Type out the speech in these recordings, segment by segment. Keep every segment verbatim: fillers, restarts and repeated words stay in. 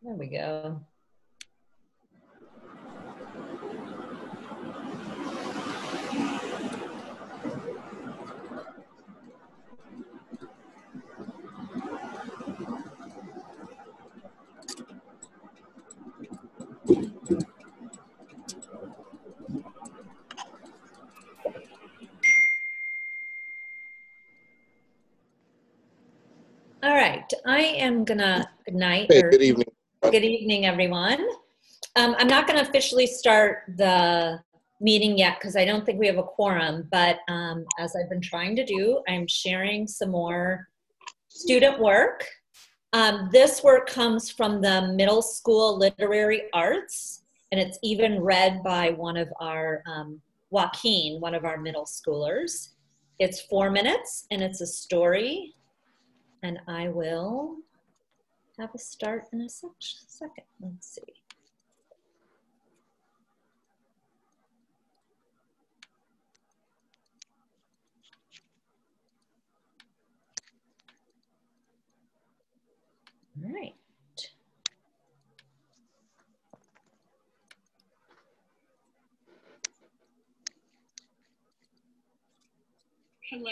There we go. All right, I am gonna, good night. Hey, or good evening. Good evening, everyone. Um, I'm not gonna officially start the meeting yet because I don't think we have a quorum, but um, as I've been trying to do, I'm sharing some more student work. Um, this work comes from the middle school literary arts, and it's even read by one of our, um, Joaquin, one of our middle schoolers. It's four minutes, and it's a story. And I will have a start in a sec second. Let's see. All right. Hello,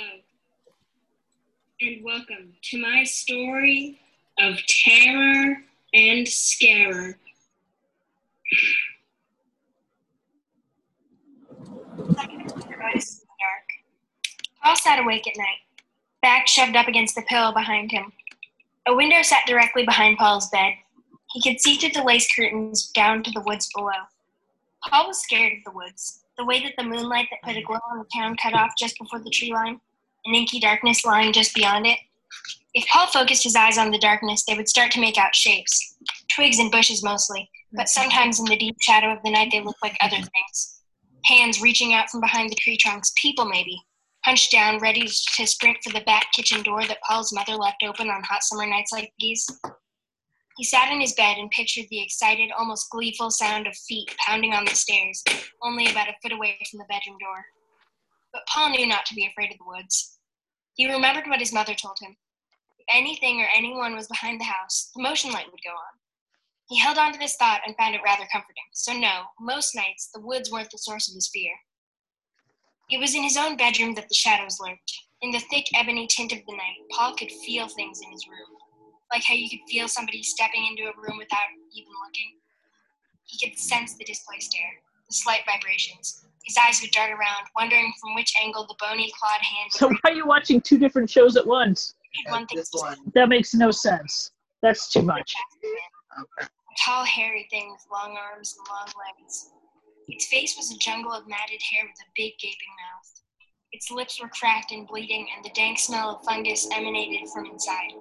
and welcome to my story of terror and scarer. Noticed in the dark. Paul sat awake at night, back shoved up against the pillow behind him. A window sat directly behind Paul's bed. He could see through the lace curtains down to the woods below. Paul was scared of the woods, the way that the moonlight that put a glow on the town cut off just before the tree line, an inky darkness lying just beyond it. If Paul focused his eyes on the darkness, they would start to make out shapes, twigs and bushes mostly, but sometimes in the deep shadow of the night they looked like other things. Hands reaching out from behind the tree trunks, people maybe, hunched down, ready to sprint for the back kitchen door that Paul's mother left open on hot summer nights like these. He sat in his bed and pictured the excited, almost gleeful sound of feet pounding on the stairs, only about a foot away from the bedroom door. But Paul knew not to be afraid of the woods. He remembered what his mother told him. If anything or anyone was behind the house, the motion light would go on. He held on to this thought and found it rather comforting. So no, most nights, the woods weren't the source of his fear. It was in his own bedroom that the shadows lurked. In the thick ebony tint of the night, Paul could feel things in his room, like how you could feel somebody stepping into a room without even looking. He could sense the displaced air, the slight vibrations. His eyes would dart around, wondering from which angle the bony, clawed hand would So why are you watching two different shows at once? one thing. That makes no sense. That's too much. A tall, hairy thing with long arms and long legs. Its face was a jungle of matted hair with a big, gaping mouth. Its lips were cracked and bleeding, and the dank smell of fungus emanated from inside.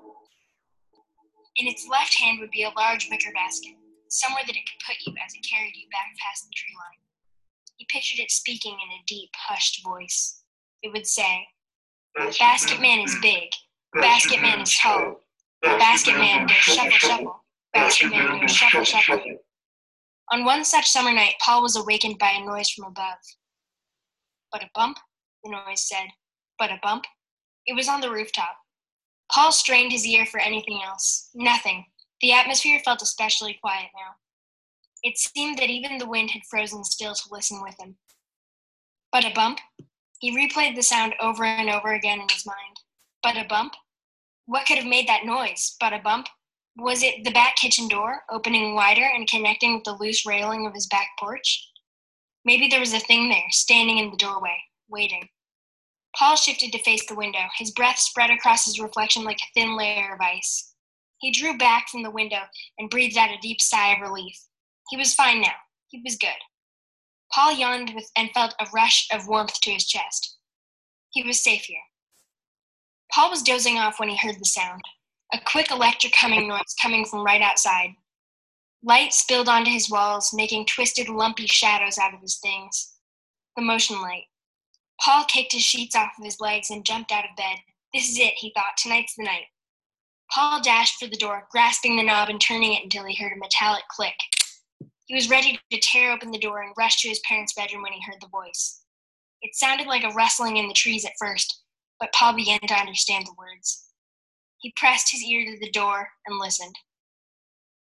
In its left hand would be a large wicker basket, somewhere that it could put you as it carried you back past the tree line. He pictured it speaking in a deep, hushed voice. It would say, "Basket man is big. Basket man is tall. Basket man goes shuffle, shuffle. Basket man goes shuffle, shuffle." On one such summer night, Paul was awakened by a noise from above. But a bump, the noise said. But a bump. It was on the rooftop. Paul strained his ear for anything else. Nothing. The atmosphere felt especially quiet now. It seemed that even the wind had frozen still to listen with him. But a bump. He replayed the sound over and over again in his mind. But a bump? What could have made that noise? But a bump? Was it the back kitchen door, opening wider and connecting with the loose railing of his back porch? Maybe there was a thing there, standing in the doorway, waiting. Paul shifted to face the window, his breath spread across his reflection like a thin layer of ice. He drew back from the window and breathed out a deep sigh of relief. He was fine now. He was good. Paul yawned with, and felt a rush of warmth to his chest. He was safe here. Paul was dozing off when he heard the sound, a quick electric humming noise coming from right outside. Light spilled onto his walls, making twisted, lumpy shadows out of his things. The motion light. Paul kicked his sheets off of his legs and jumped out of bed. This is it, he thought. Tonight's the night. Paul dashed for the door, grasping the knob and turning it until he heard a metallic click. He was ready to tear open the door and rush to his parents' bedroom when he heard the voice. It sounded like a rustling in the trees at first, but Paul began to understand the words. He pressed his ear to the door and listened.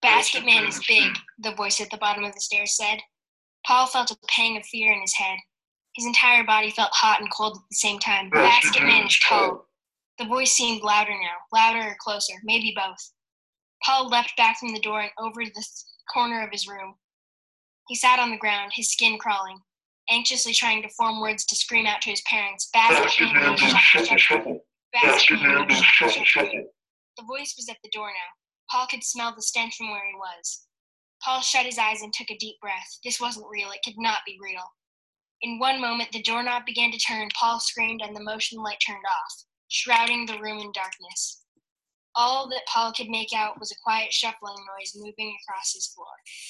Basket Man is big, the voice at the bottom of the stairs said. Paul felt a pang of fear in his head. His entire body felt hot and cold at the same time. Basket Man is tall. The voice seemed louder now, louder or closer, maybe both. Paul leapt back from the door and over to the corner of his room. He sat on the ground, his skin crawling, anxiously trying to form words to scream out to his parents. Basket Man, shuffle, shuffle. Basket Man, shuffle, shuffle. The voice was at the door now. Paul could smell the stench from where he was. Paul shut his eyes and took a deep breath. This wasn't real. It could not be real. In one moment, the doorknob began to turn. Paul screamed, and the motion light turned off, shrouding the room in darkness. All that Paul could make out was a quiet shuffling noise moving across his floor.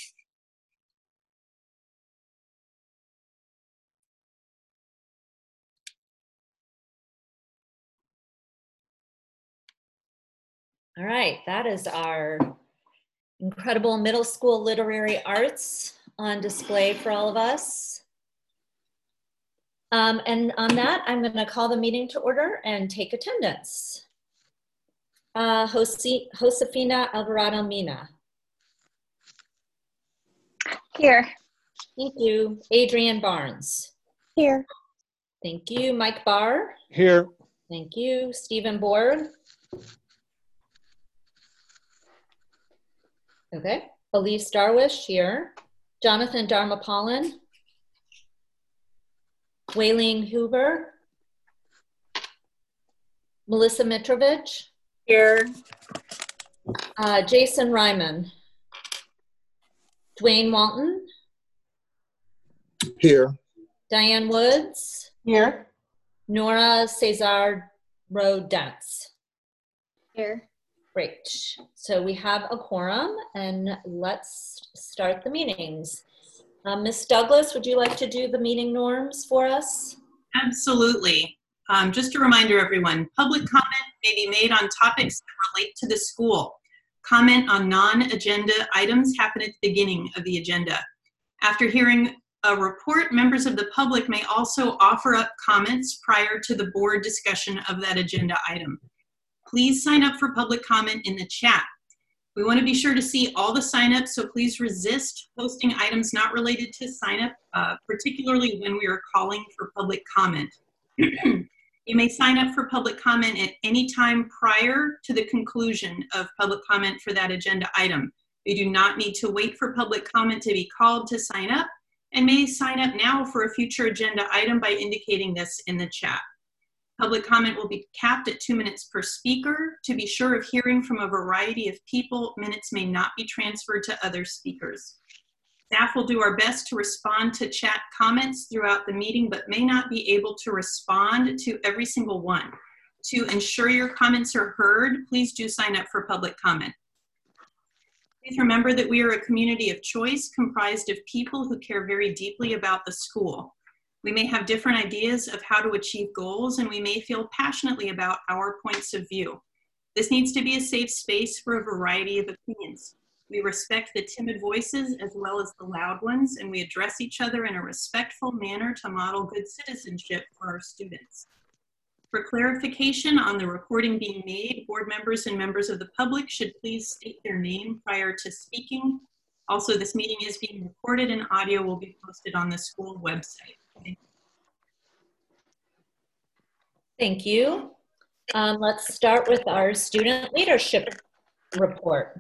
All right, that is our incredible middle school literary arts on display for all of us. Um, and on that, I'm going to call the meeting to order and take attendance. Uh, Josi, Josefina Alvarado Mina. Here. Thank you. Adrienne Barnes. Here. Thank you. Mike Barr. Here. Thank you. Stephen Borg. Okay. Elise Darwish here. Jonathan Dharmapalan. Wayleen Huber. Melissa Mitrovich. Here. Uh, Jason Ryman. Dwayne Walton. Here. Diane Woods. Here. Nora Cesar Rodentz. Here. Great. So we have a quorum, and let's start the meetings. Uh, Miz Douglas, would you like to do the meeting norms for us? Absolutely. Um, just a reminder, everyone, public comment may be made on topics that relate to the school. Comment on non-agenda items happen at the beginning of the agenda. After hearing a report, members of the public may also offer up comments prior to the board discussion of that agenda item. Please sign up for public comment in the chat. We want to be sure to see all the signups, so please resist posting items not related to sign up, uh, particularly when we are calling for public comment. You may sign up for public comment at any time prior to the conclusion of public comment for that agenda item. You do not need to wait for public comment to be called to sign up, and may sign up now for a future agenda item by indicating this in the chat. Public comment will be capped at two minutes per speaker. To be sure of hearing from a variety of people, minutes may not be transferred to other speakers. Staff will do our best to respond to chat comments throughout the meeting, but may not be able to respond to every single one. To ensure your comments are heard, please do sign up for public comment. Please remember that we are a community of choice comprised of people who care very deeply about the school. We may have different ideas of how to achieve goals, and we may feel passionately about our points of view. This needs to be a safe space for a variety of opinions. We respect the timid voices as well as the loud ones, and we address each other in a respectful manner to model good citizenship for our students. For clarification on the recording being made, board members and members of the public should please state their name prior to speaking. Also, this meeting is being recorded and audio will be posted on the school website. Thank you. Um, let's start with our student leadership report.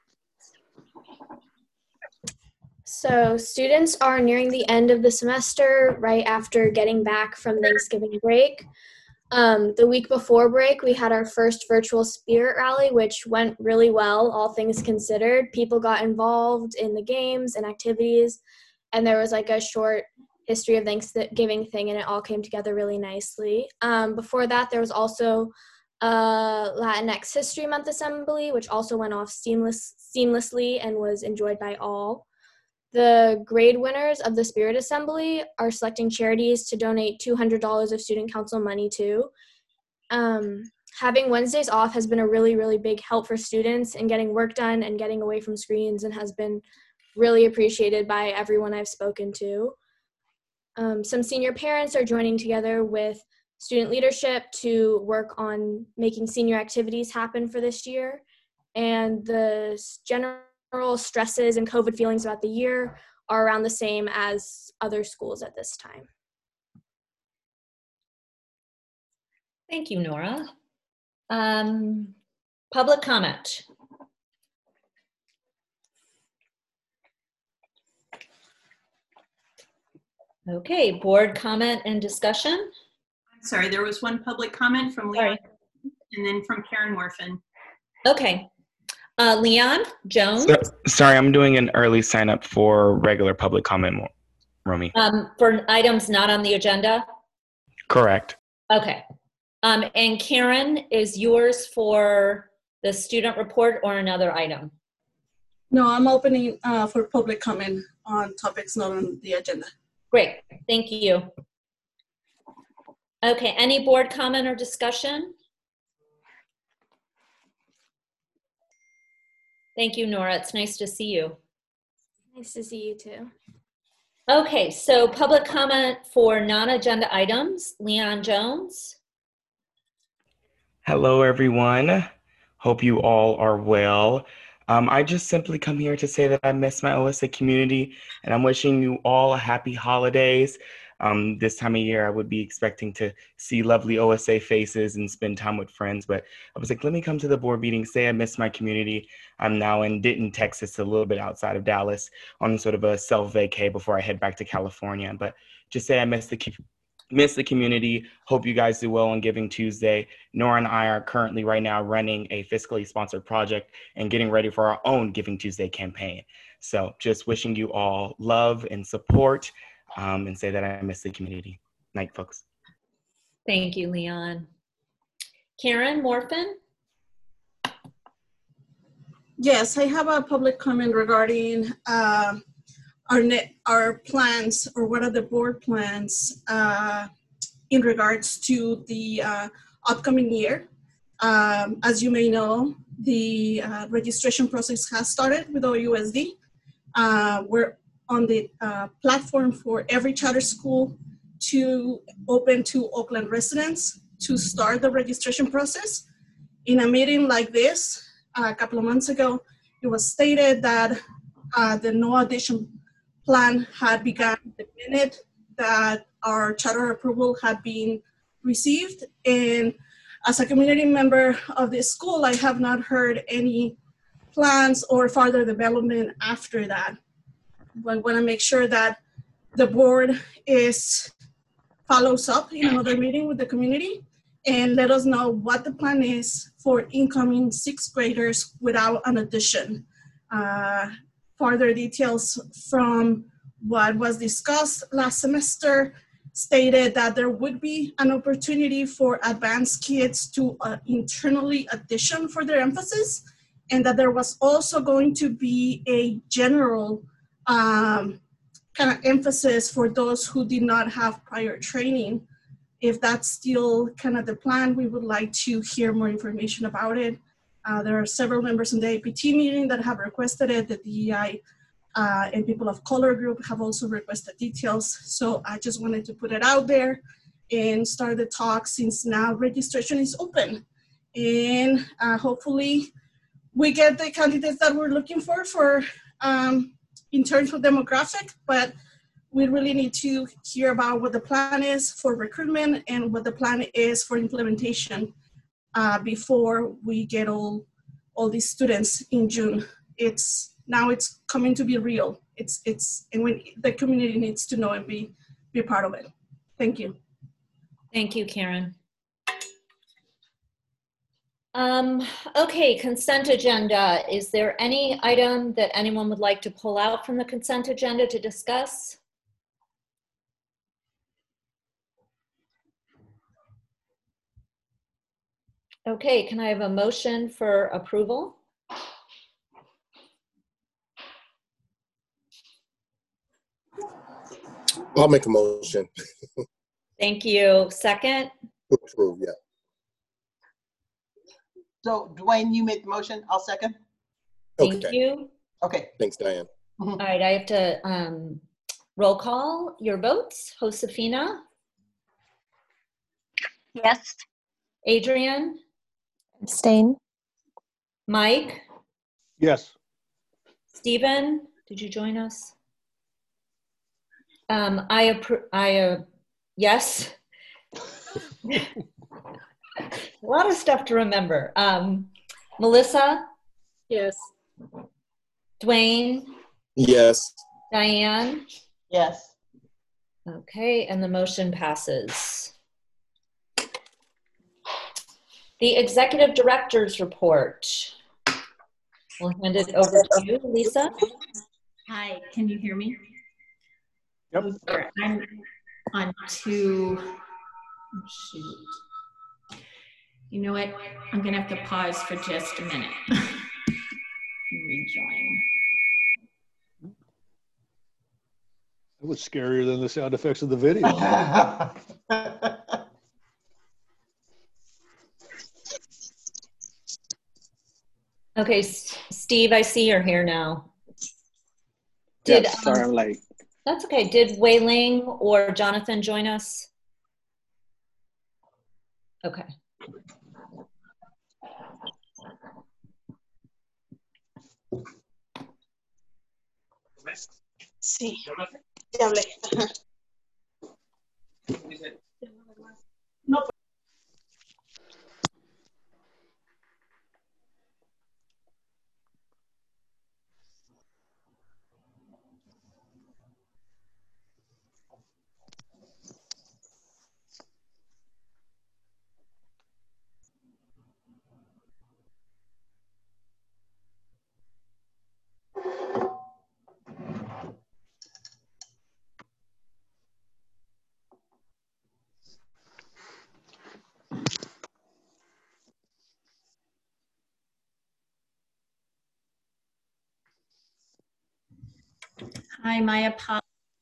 So students are nearing the end of the semester right after getting back from Thanksgiving break. Um, the week before break, we had our first virtual spirit rally, which went really well, all things considered. People got involved in the games and activities, and there was like a short history of Thanksgiving thing, and it all came together really nicely. Um, before that, there was also a Latinx History Month assembly, which also went off seamless, seamlessly and was enjoyed by all. The grade winners of the Spirit Assembly are selecting charities to donate two hundred dollars of student council money to. Um, having Wednesdays off has been a really, really big help for students in getting work done and getting away from screens, and has been really appreciated by everyone I've spoken to. Um, some senior parents are joining together with student leadership to work on making senior activities happen for this year. And the general general stresses and COVID feelings about the year are around the same as other schools at this time. Thank you, Nora. Um, public comment. Okay, board comment and discussion. I'm sorry, there was one public comment from Leon Sorry. and then from Karen Morfin. Okay, uh, Leon Jones. So, sorry, I'm doing an early sign up for regular public comment, Romy. Um, for items not on the agenda? Correct. Okay. Um, and Karen, is yours for the student report or another item? No, I'm opening uh, for public comment on topics not on the agenda. Great, thank you. Okay, any board comment or discussion? Thank you, Nora. It's nice to see you. Nice to see you too. Okay, so public comment for non-agenda items. Leon Jones. Hello, everyone. Hope you all are well. Um, I just simply come here to say that I miss my O S A community, and I'm wishing you all a happy holidays. Um, this time of year, I would be expecting to see lovely O S A faces and spend time with friends, but I was like, let me come to the board meeting, say I miss my community. I'm now in Denton, Texas, a little bit outside of Dallas, on sort of a self-vacay before I head back to California, but just say I miss the miss the community. Hope you guys do well on Giving Tuesday. Nora and I are currently right now running a fiscally sponsored project and getting ready for our own Giving Tuesday campaign. So just wishing you all love and support um, and say that I miss the community. Night, folks. Thank you, Leon. Karen Morfin. Yes, I have a public comment regarding uh, our net, our plans, or what are the board plans uh, in regards to the uh, upcoming year. Um, as you may know, the uh, registration process has started with O U S D. Uh, we're on the uh, platform for every charter school to open to Oakland residents to start the registration process. In a meeting like this, uh, a couple of months ago, it was stated that uh, the no addition plan had begun the minute that our charter approval had been received. And as a community member of this school, I have not heard any plans or further development after that. I want to make sure that the board is follows up in another meeting with the community and let us know what the plan is for incoming sixth graders without an addition. Uh, further details from what was discussed last semester stated that there would be an opportunity for advanced kids to uh, internally addition for their emphasis, and that there was also going to be a general um, kind of emphasis for those who did not have prior training. If that's still kind of the plan, we would like to hear more information about it. Uh, there are several members in the A P T meeting that have requested it. The D E I uh, and people of color group have also requested details. So I just wanted to put it out there and start the talk since now registration is open. And uh, hopefully we get the candidates that we're looking for, for um, in terms of demographic, but we really need to hear about what the plan is for recruitment and what the plan is for implementation uh, before we get all, all these students in June. It's, now it's coming to be real. It's, it's, and when the community needs to know and be, be part of it. Thank you. Thank you, Karen. Um, okay, consent agenda. Is there any item that anyone would like to pull out from the consent agenda to discuss? Okay, can I have a motion for approval? I'll make a motion. Thank you. Second? To approve, yeah. So Dwayne, you made the motion, I'll second. Thank Okay. you. Okay. Thanks, Diane. All right, I have to um, roll call your votes. Josefina, Yes. Adrian, Abstain. Mike, Yes. Stephen, did you join us? Um, I approve, I, uh, yes. A lot of stuff to remember. Um, Melissa? Yes. Dwayne? Yes. Diane? Yes. Okay, and the motion passes. The Executive Director's Report. We'll hand it over to you, Lisa. Hi, can you hear me? Yep. Okay, I'm on two, oh, shoot. You know what? I'm gonna have to pause for just a minute. Rejoin. That was scarier than the sound effects of the video. Okay, S- Steve, I see you're here now. Did, Yes, sorry, um, I'm late. That's okay. Did Wei Ling or Jonathan join us? Okay. Sí. Te hablé. No. Hi, my apologies.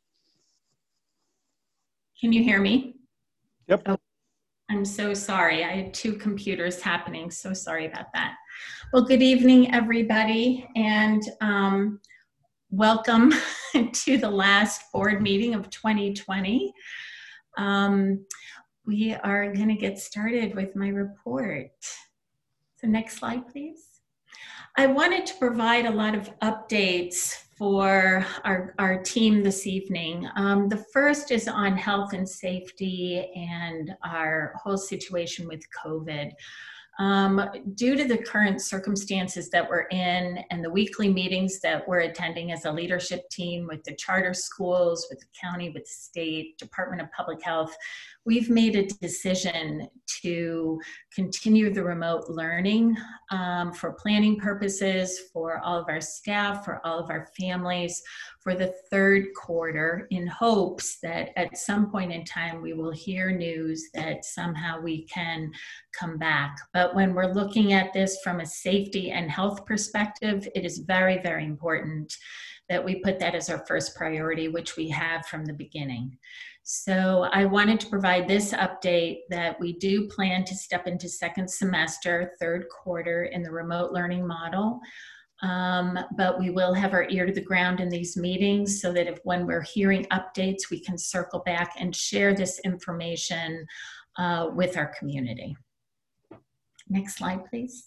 Can you hear me? Yep. Oh, I'm so sorry. I had two computers happening. So sorry about that. Well, good evening, everybody, and um, welcome to the last board meeting of twenty twenty. Um, we are going to get started with my report. So next slide, please. I wanted to provide a lot of updates for our, our team this evening. Um, the first is on health and safety and our whole situation with COVID. Um, due to the current circumstances that we're in and the weekly meetings that we're attending as a leadership team with the charter schools, with the county, with the state, Department of Public Health, we've made a decision to continue the remote learning um, for planning purposes, for all of our staff, for all of our families, for the third quarter, in hopes that at some point in time we will hear news that somehow we can come back. But when we're looking at this from a safety and health perspective, it is very, very important that we put that as our first priority, which we have from the beginning. So I wanted to provide this update that we do plan to step into second semester, third quarter in the remote learning model. Um, but we will have our ear to the ground in these meetings so that if when we're hearing updates, we can circle back and share this information uh, with our community. Next slide, please.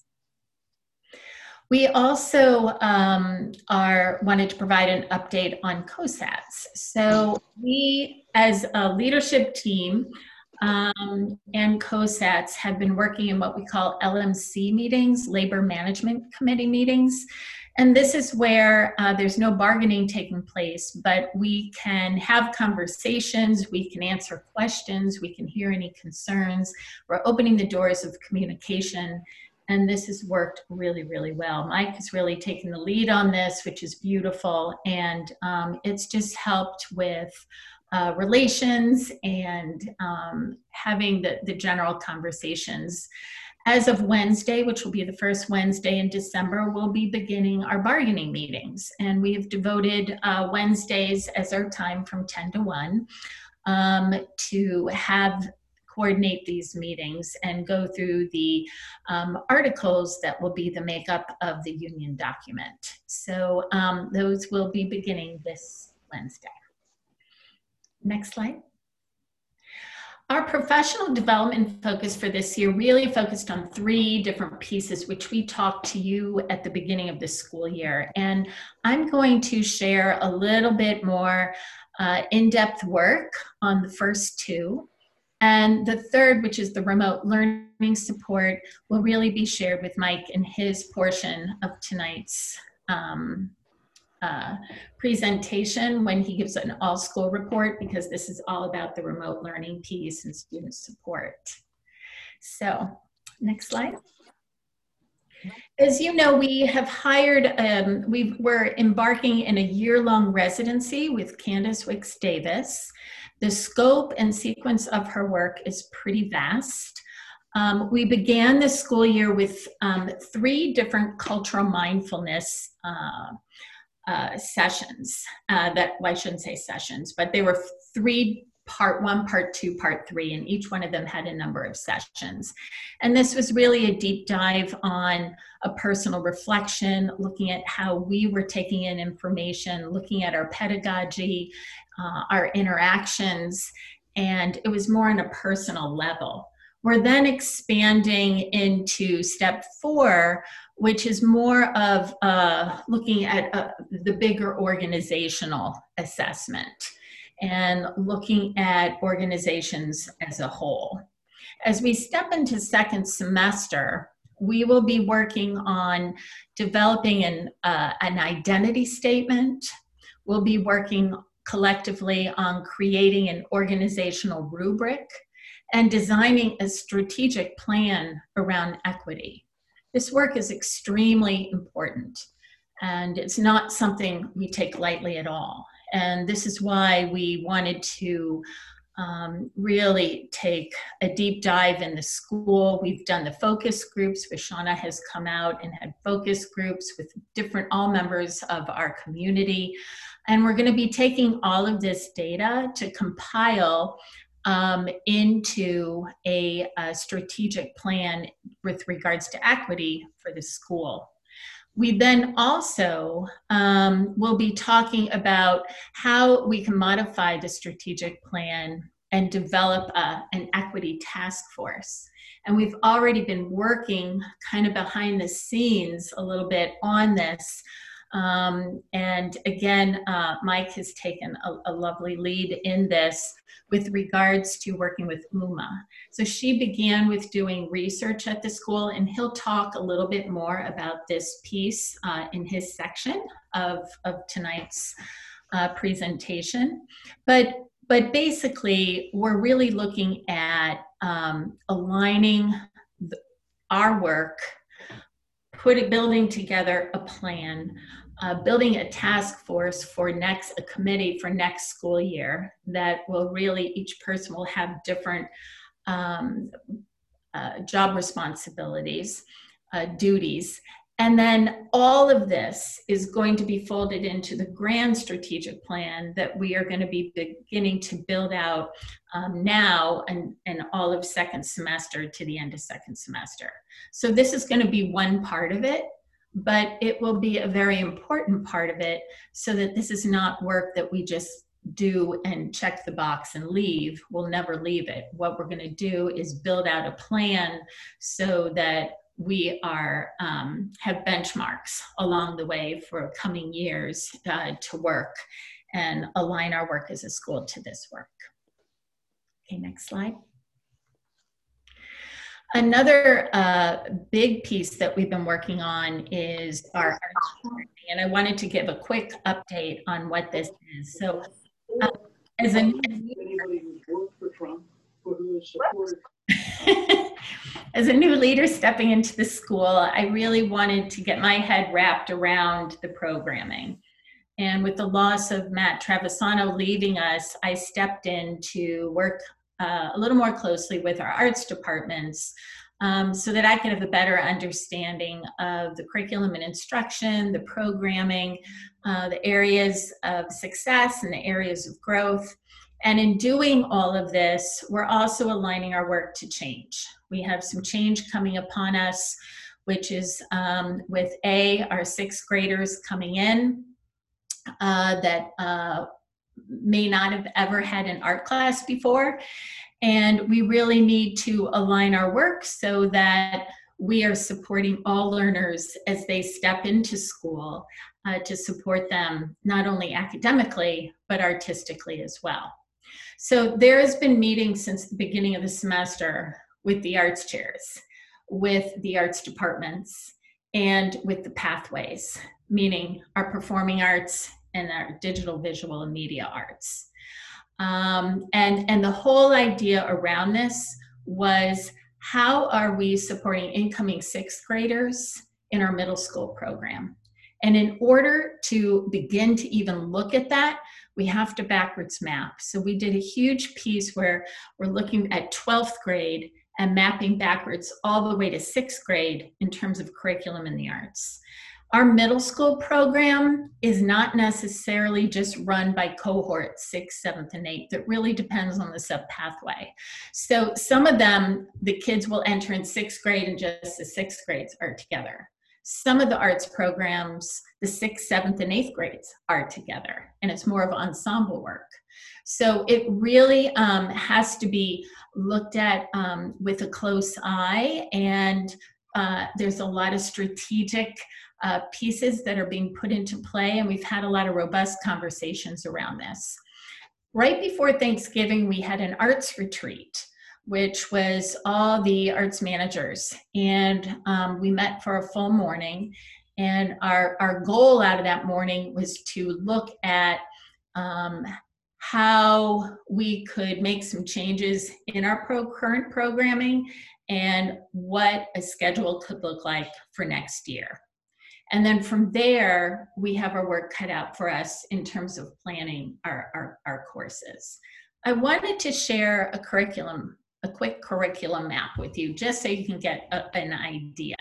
We also um, are wanted to provide an update on COSATs. So we, as a leadership team um, and COSATs, have been working in what we call L M C meetings, Labor Management Committee meetings. And this is where uh, there's no bargaining taking place, but we can have conversations, we can answer questions, we can hear any concerns. We're opening the doors of communication. And this has worked really, really well. Mike has really taken the lead on this, which is beautiful. And um, it's just helped with uh, relations and um, having the, the general conversations. As of Wednesday, which will be the first Wednesday in December, we'll be beginning our bargaining meetings. And we have devoted uh, Wednesdays as our time from ten to one um, to have coordinate these meetings and go through the um, articles that will be the makeup of the union document. So um, those will be beginning this Wednesday. Next slide. Our professional development focus for this year really focused on three different pieces, which we talked to you at the beginning of the school year. And I'm going to share a little bit more uh, in-depth work on the first two. And the third, which is the remote learning support, will really be shared with Mike in his portion of tonight's um, uh, presentation when he gives an all-school report, because this is all about the remote learning piece and student support. So, next slide. As you know, we have hired, um, we we're embarking in a year-long residency with Candace Wicks Davis. The scope and sequence of her work is pretty vast. Um, we began the school year with um, three different cultural mindfulness uh, uh, sessions. Uh, that, well, I shouldn't say sessions, but they were three, part one, part two, part three, and each one of them had a number of sessions. And this was really a deep dive on a personal reflection, looking at how we were taking in information, looking at our pedagogy, uh, our interactions, and it was more on a personal level. We're then expanding into step four, which is more of uh, looking at uh, the bigger organizational assessment and looking at organizations as a whole. As we step into second semester, we will be working on developing an, uh, an identity statement. We'll be working collectively on creating an organizational rubric and designing a strategic plan around equity. This work is extremely important, and it's not something we take lightly at all. And this is why we wanted to um, really take a deep dive in the school. We've done the focus groups. Vishana has come out and had focus groups with different, all members of our community. And we're going to be taking all of this data to compile um, into a, a strategic plan with regards to equity for the school. We then also um, will be talking about how we can modify the strategic plan and develop a, an equity task force. And we've already been working kind of behind the scenes a little bit on this. Um, and again, uh, Mike has taken a, a lovely lead in this with regards to working with Uma. So she began with doing research at the school, and he'll talk a little bit more about this piece uh, in his section of, of tonight's uh, presentation. But, but basically, we're really looking at um, aligning the, our work, putting, building together a plan, Uh, building a task force for next, a committee for next school year that will really, each person will have different um, uh, job responsibilities, uh, duties. And then all of this is going to be folded into the grand strategic plan that we are going to be beginning to build out um, now and, and all of second semester to the end of second semester. So this is going to be one part of it, but it will be a very important part of it, so that this is not work that we just do and check the box and leave. We'll never leave it. What we're going to do is build out a plan so that we are um, have benchmarks along the way for coming years uh, to work and align our work as a school to this work. Okay, next slide. Another uh, big piece that we've been working on is our arts community, and I wanted to give a quick update on what this is. So, uh, as a as a new leader stepping into the school, I really wanted to get my head wrapped around the programming. And with the loss of Matt Travisano leaving us, I stepped in to work Uh, a little more closely with our arts departments um, so that I could have a better understanding of the curriculum and instruction, the programming, uh, the areas of success and the areas of growth. And in doing all of this, we're also aligning our work to change. We have some change coming upon us, which is um, with A, our sixth graders coming in uh, that uh, may not have ever had an art class before. And we really need to align our work so that we are supporting all learners as they step into school uh, to support them not only academically, but artistically as well. So there has been meetings since the beginning of the semester with the arts chairs, with the arts departments, and with the pathways, meaning our performing arts and our digital, visual, and media arts. Um, and, and the whole idea around this was, how are we supporting incoming sixth graders in our middle school program? And in order to begin to even look at that, we have to backwards map. So we did a huge piece where we're looking at twelfth grade and mapping backwards all the way to sixth grade in terms of curriculum in the arts. Our middle school program is not necessarily just run by cohort sixth, seventh, and eighth. It really depends on the sub-pathway. So some of them, the kids will enter in sixth grade and just the sixth grades are together. Some of the arts programs, the sixth, seventh, and eighth grades are together, and it's more of ensemble work. So it really um, has to be looked at um, with a close eye, and uh, there's a lot of strategic Uh, pieces that are being put into play, and we've had a lot of robust conversations around this. Right before Thanksgiving, we had an arts retreat, which was all the arts managers, and um, we met for a full morning, and our, our goal out of that morning was to look at um, how we could make some changes in our pro current programming and what a schedule could look like for next year. And then from there, we have our work cut out for us in terms of planning our, our, our courses. I wanted to share a curriculum, a quick curriculum map with you, just so you can get a, an idea.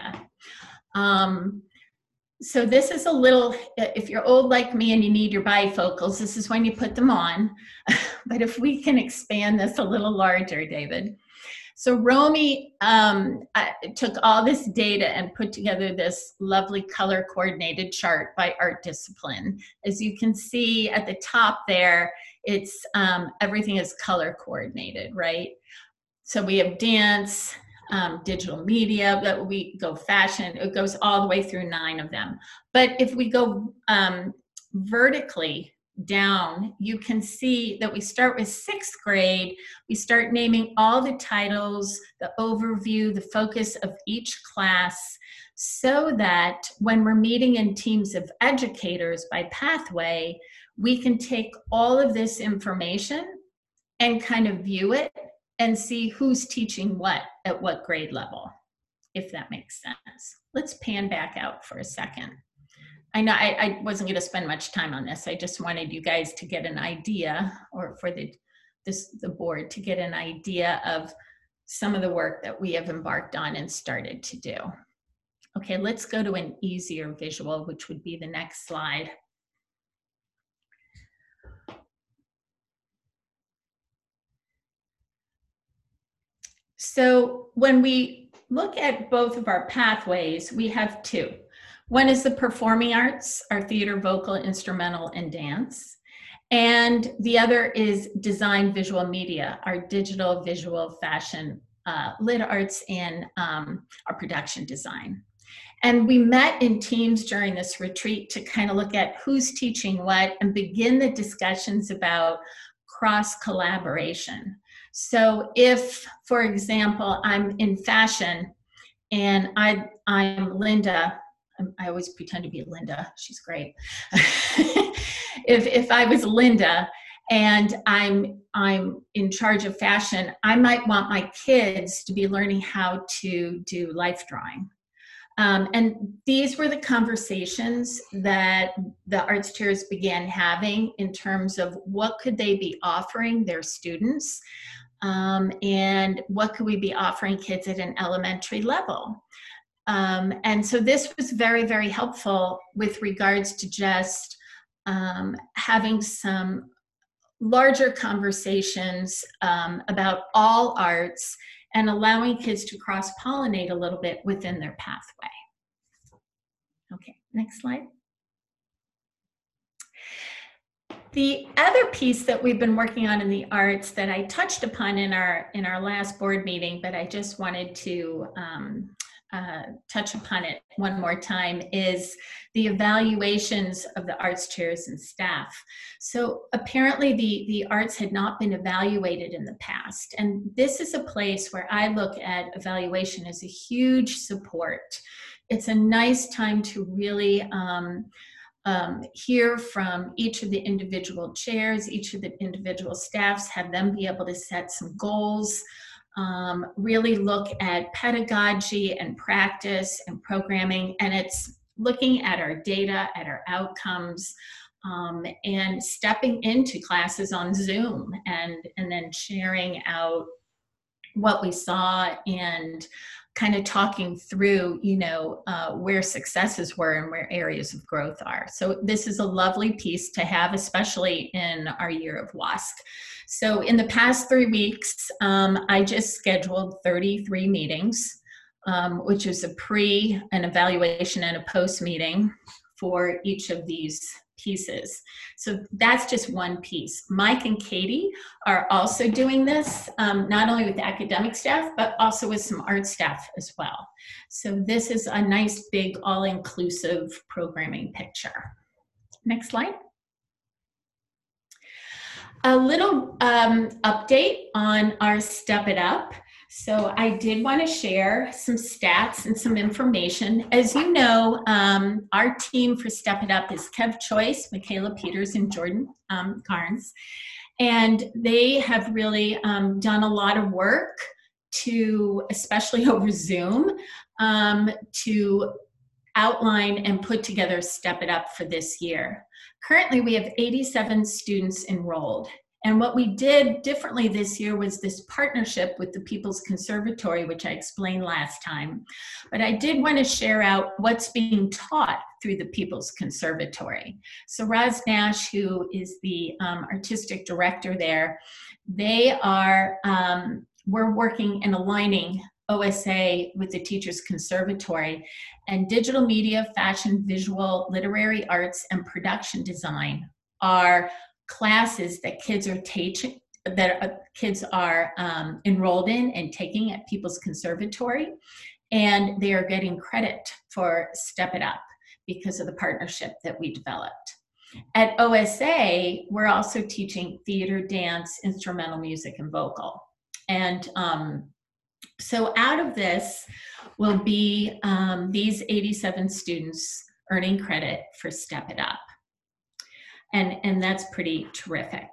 Um, so this is a little, if you're old like me and you need your bifocals, this is when you put them on. But if we can expand this a little larger, David. So Romy um, took all this data and put together this lovely color coordinated chart by art discipline. As you can see at the top there, it's um, everything is color coordinated, right? So we have dance, um, digital media, but we go fashion, it goes all the way through nine of them. But if we go um, vertically down, you can see that we start with sixth grade. We start naming all the titles, the overview, the focus of each class, so that when we're meeting in teams of educators by pathway, we can take all of this information and kind of view it and see who's teaching what at what grade level, if that makes sense. Let's pan back out for a second. I know I, I wasn't going to spend much time on this. I just wanted you guys to get an idea, or for the this the board to get an idea of some of the work that we have embarked on and started to do. Okay, let's go to an easier visual, which would be the next slide. So when we look at both of our pathways, we have two. One is the performing arts, our theater, vocal, instrumental, and dance. And the other is design, visual media, our digital, visual, fashion, uh, lit arts, and um, our production design. And we met in teams during this retreat to kind of look at who's teaching what and begin the discussions about cross collaboration. So if, for example, I'm in fashion and I, I'm Linda, I always pretend to be Linda. She's great. if if I was Linda and I'm I'm in charge of fashion, I might want my kids to be learning how to do life drawing. Um, and these were the conversations that the arts chairs began having in terms of what could they be offering their students, um, and what could we be offering kids at an elementary level. Um, and so this was very, very helpful with regards to just um, having some larger conversations um, about all arts and allowing kids to cross-pollinate a little bit within their pathway. Okay, next slide. The other piece that we've been working on in the arts that I touched upon in our in our last board meeting, but I just wanted to um, uh, touch upon it one more time, is the evaluations of the arts chairs and staff. So apparently the, the arts had not been evaluated in the past. And this is a place where I look at evaluation as a huge support. It's a nice time to really um, um, hear from each of the individual chairs, each of the individual staffs, have them be able to set some goals, um, really look at pedagogy and practice and programming. And it's looking at our data, at our outcomes, um, and stepping into classes on Zoom and, and then sharing out what we saw and kind of talking through, you know, uh, where successes were and where areas of growth are. So this is a lovely piece to have, especially in our year of W A S C. So in the past three weeks, um, I just scheduled thirty-three meetings, um, which is a pre, an evaluation and a post meeting for each of these pieces. So that's just one piece. Mike and Katie are also doing this, um, not only with the academic staff, but also with some art staff as well. So this is a nice, big, all-inclusive programming picture. Next slide. A little um, update on our Step It Up. So I did want to share some stats and some information. As you know, um, our team for Step It Up is Kev Choice, Michaela Peters, and Jordan um, Carnes. And they have really um, done a lot of work to, especially over Zoom, um, to outline and put together Step It Up for this year. Currently, we have eighty-seven students enrolled. And what we did differently this year was this partnership with the People's Conservatory, which I explained last time. But I did want to share out what's being taught through the People's Conservatory. So Roz Nash, who is the um, artistic director there, they are, um, we're working and aligning O S A with the Teachers Conservatory, and digital media, fashion, visual, literary arts, and production design are classes that kids are teaching, that uh, kids are um, enrolled in and taking at People's Conservatory, and they are getting credit for Step It Up because of the partnership that we developed. At O S A, we're also teaching theater, dance, instrumental music, and vocal. And um, so out of this will be um, these eighty-seven students earning credit for Step It Up. And, and that's pretty terrific.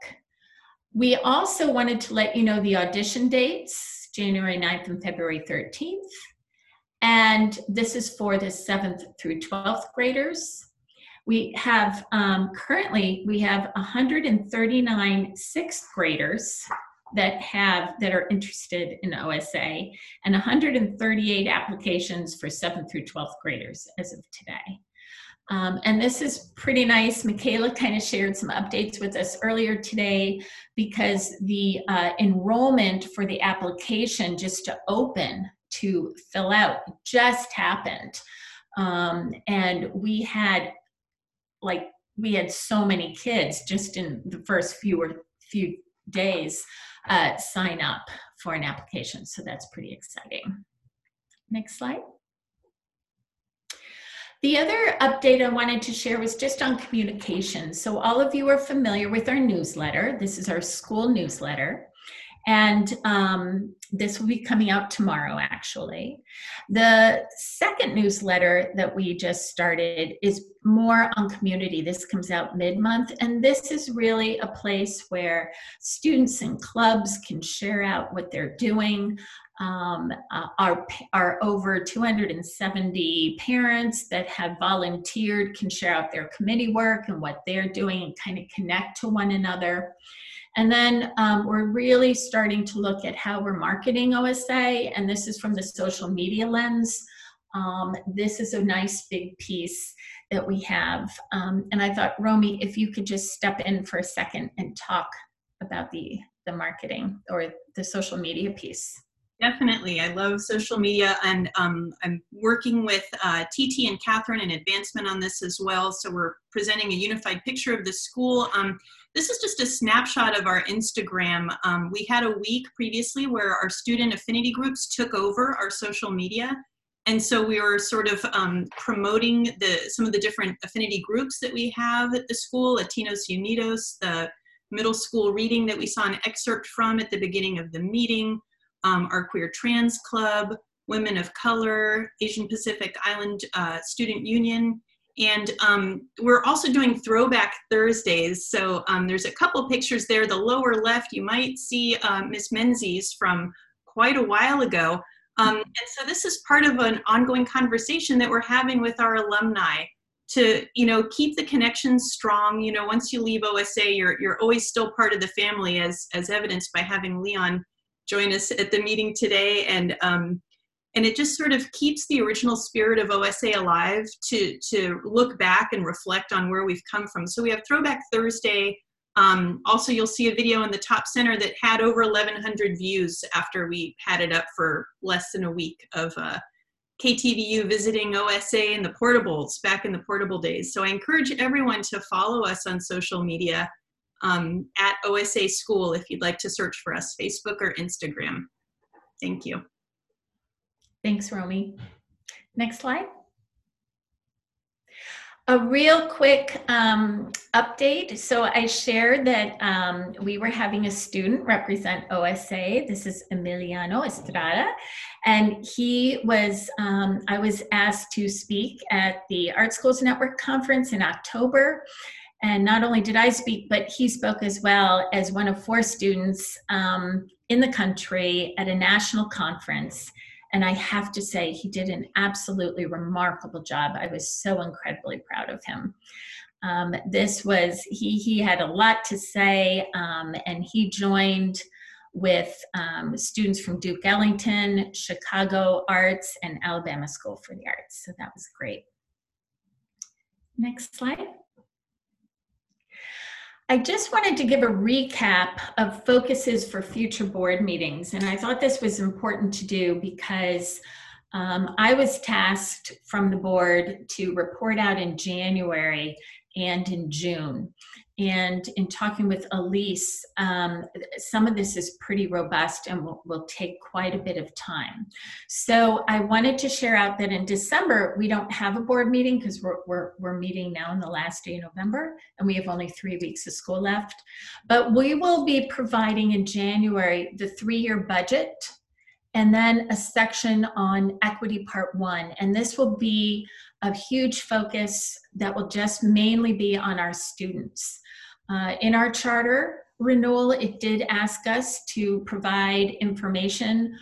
We also wanted to let you know the audition dates, January ninth and February thirteenth. And this is for the seventh through twelfth graders. We have, um, currently, we have one hundred thirty-nine sixth graders that have, that are interested in O S A, and one hundred thirty-eight applications for seventh through twelfth graders as of today. Um, and this is pretty nice. Michaela kind of shared some updates with us earlier today because the uh, enrollment for the application just to open to fill out just happened. Um, and we had like, we had so many kids just in the first few or few days uh, sign up for an application. So that's pretty exciting. Next slide. The other update I wanted to share was just on communication. So all of you are familiar with our newsletter. This is our school newsletter. And um, this will be coming out tomorrow, actually. The second newsletter that we just started is more on community. This comes out mid-month, and this is really a place where students and clubs can share out what they're doing. Um, uh, our, our over two hundred seventy parents that have volunteered can share out their committee work and what they're doing and kind of connect to one another. And then um, we're really starting to look at how we're marketing O S A, and this is from the social media lens. Um, this is a nice big piece that we have. Um, and I thought, Romy, if you could just step in for a second and talk about the, the marketing or the social media piece. Definitely. I love social media, and um, I'm working with uh, T T and Catherine in advancement on this as well. So we're presenting a unified picture of the school. Um, this is just a snapshot of our Instagram. Um, we had a week previously where our student affinity groups took over our social media. And so we were sort of um, promoting the some of the different affinity groups that we have at the school, Latinos Unidos, the middle school reading that we saw an excerpt from at the beginning of the meeting, Um, our Queer Trans Club, Women of Color, Asian Pacific Island uh, Student Union. And um, we're also doing Throwback Thursdays. So um, there's a couple pictures there. The lower left, you might see uh, Miss Menzies from quite a while ago. Um, and so this is part of an ongoing conversation that we're having with our alumni to, you know, keep the connections strong. You know, once you leave O S A, you're, you're always still part of the family, as, as evidenced by having Leon join us at the meeting today. And um, and it just sort of keeps the original spirit of O S A alive to, to look back and reflect on where we've come from. So we have Throwback Thursday. Um, also, you'll see a video in the top center that had over eleven hundred views after we had it up for less than a week of uh, K T V U visiting O S A and the portables back in the portable days. So I encourage everyone to follow us on social media um, at O S A School if you'd like to search for us, Facebook or Instagram. Thank you. Thanks, Romy. Next slide. A real quick um, update. So I shared that um, we were having a student represent O S A. This is Emiliano Estrada. And he was, um, I was asked to speak at the Art Schools Network conference in October. And not only did I speak, but he spoke as well as one of four students um, in the country at a national conference. And I have to say, he did an absolutely remarkable job. I was so incredibly proud of him. Um, this was, he, he had a lot to say, um, and he joined with um, students from Duke Ellington, Chicago Arts, and Alabama School for the Arts. So that was great. Next slide. I just wanted to give a recap of focuses for future board meetings. And I thought this was important to do because um, I was tasked from the board to report out in January and in June. And in talking with Elise, um, some of this is pretty robust and will, will take quite a bit of time. So I wanted to share out that in December, we don't have a board meeting because we're, we're, we're meeting now in the last day of November, and we have only three weeks of school left. But we will be providing in January the three-year budget and then a section on equity part one. And this will be a huge focus that will just mainly be on our students. Uh, in our charter renewal, it did ask us to provide information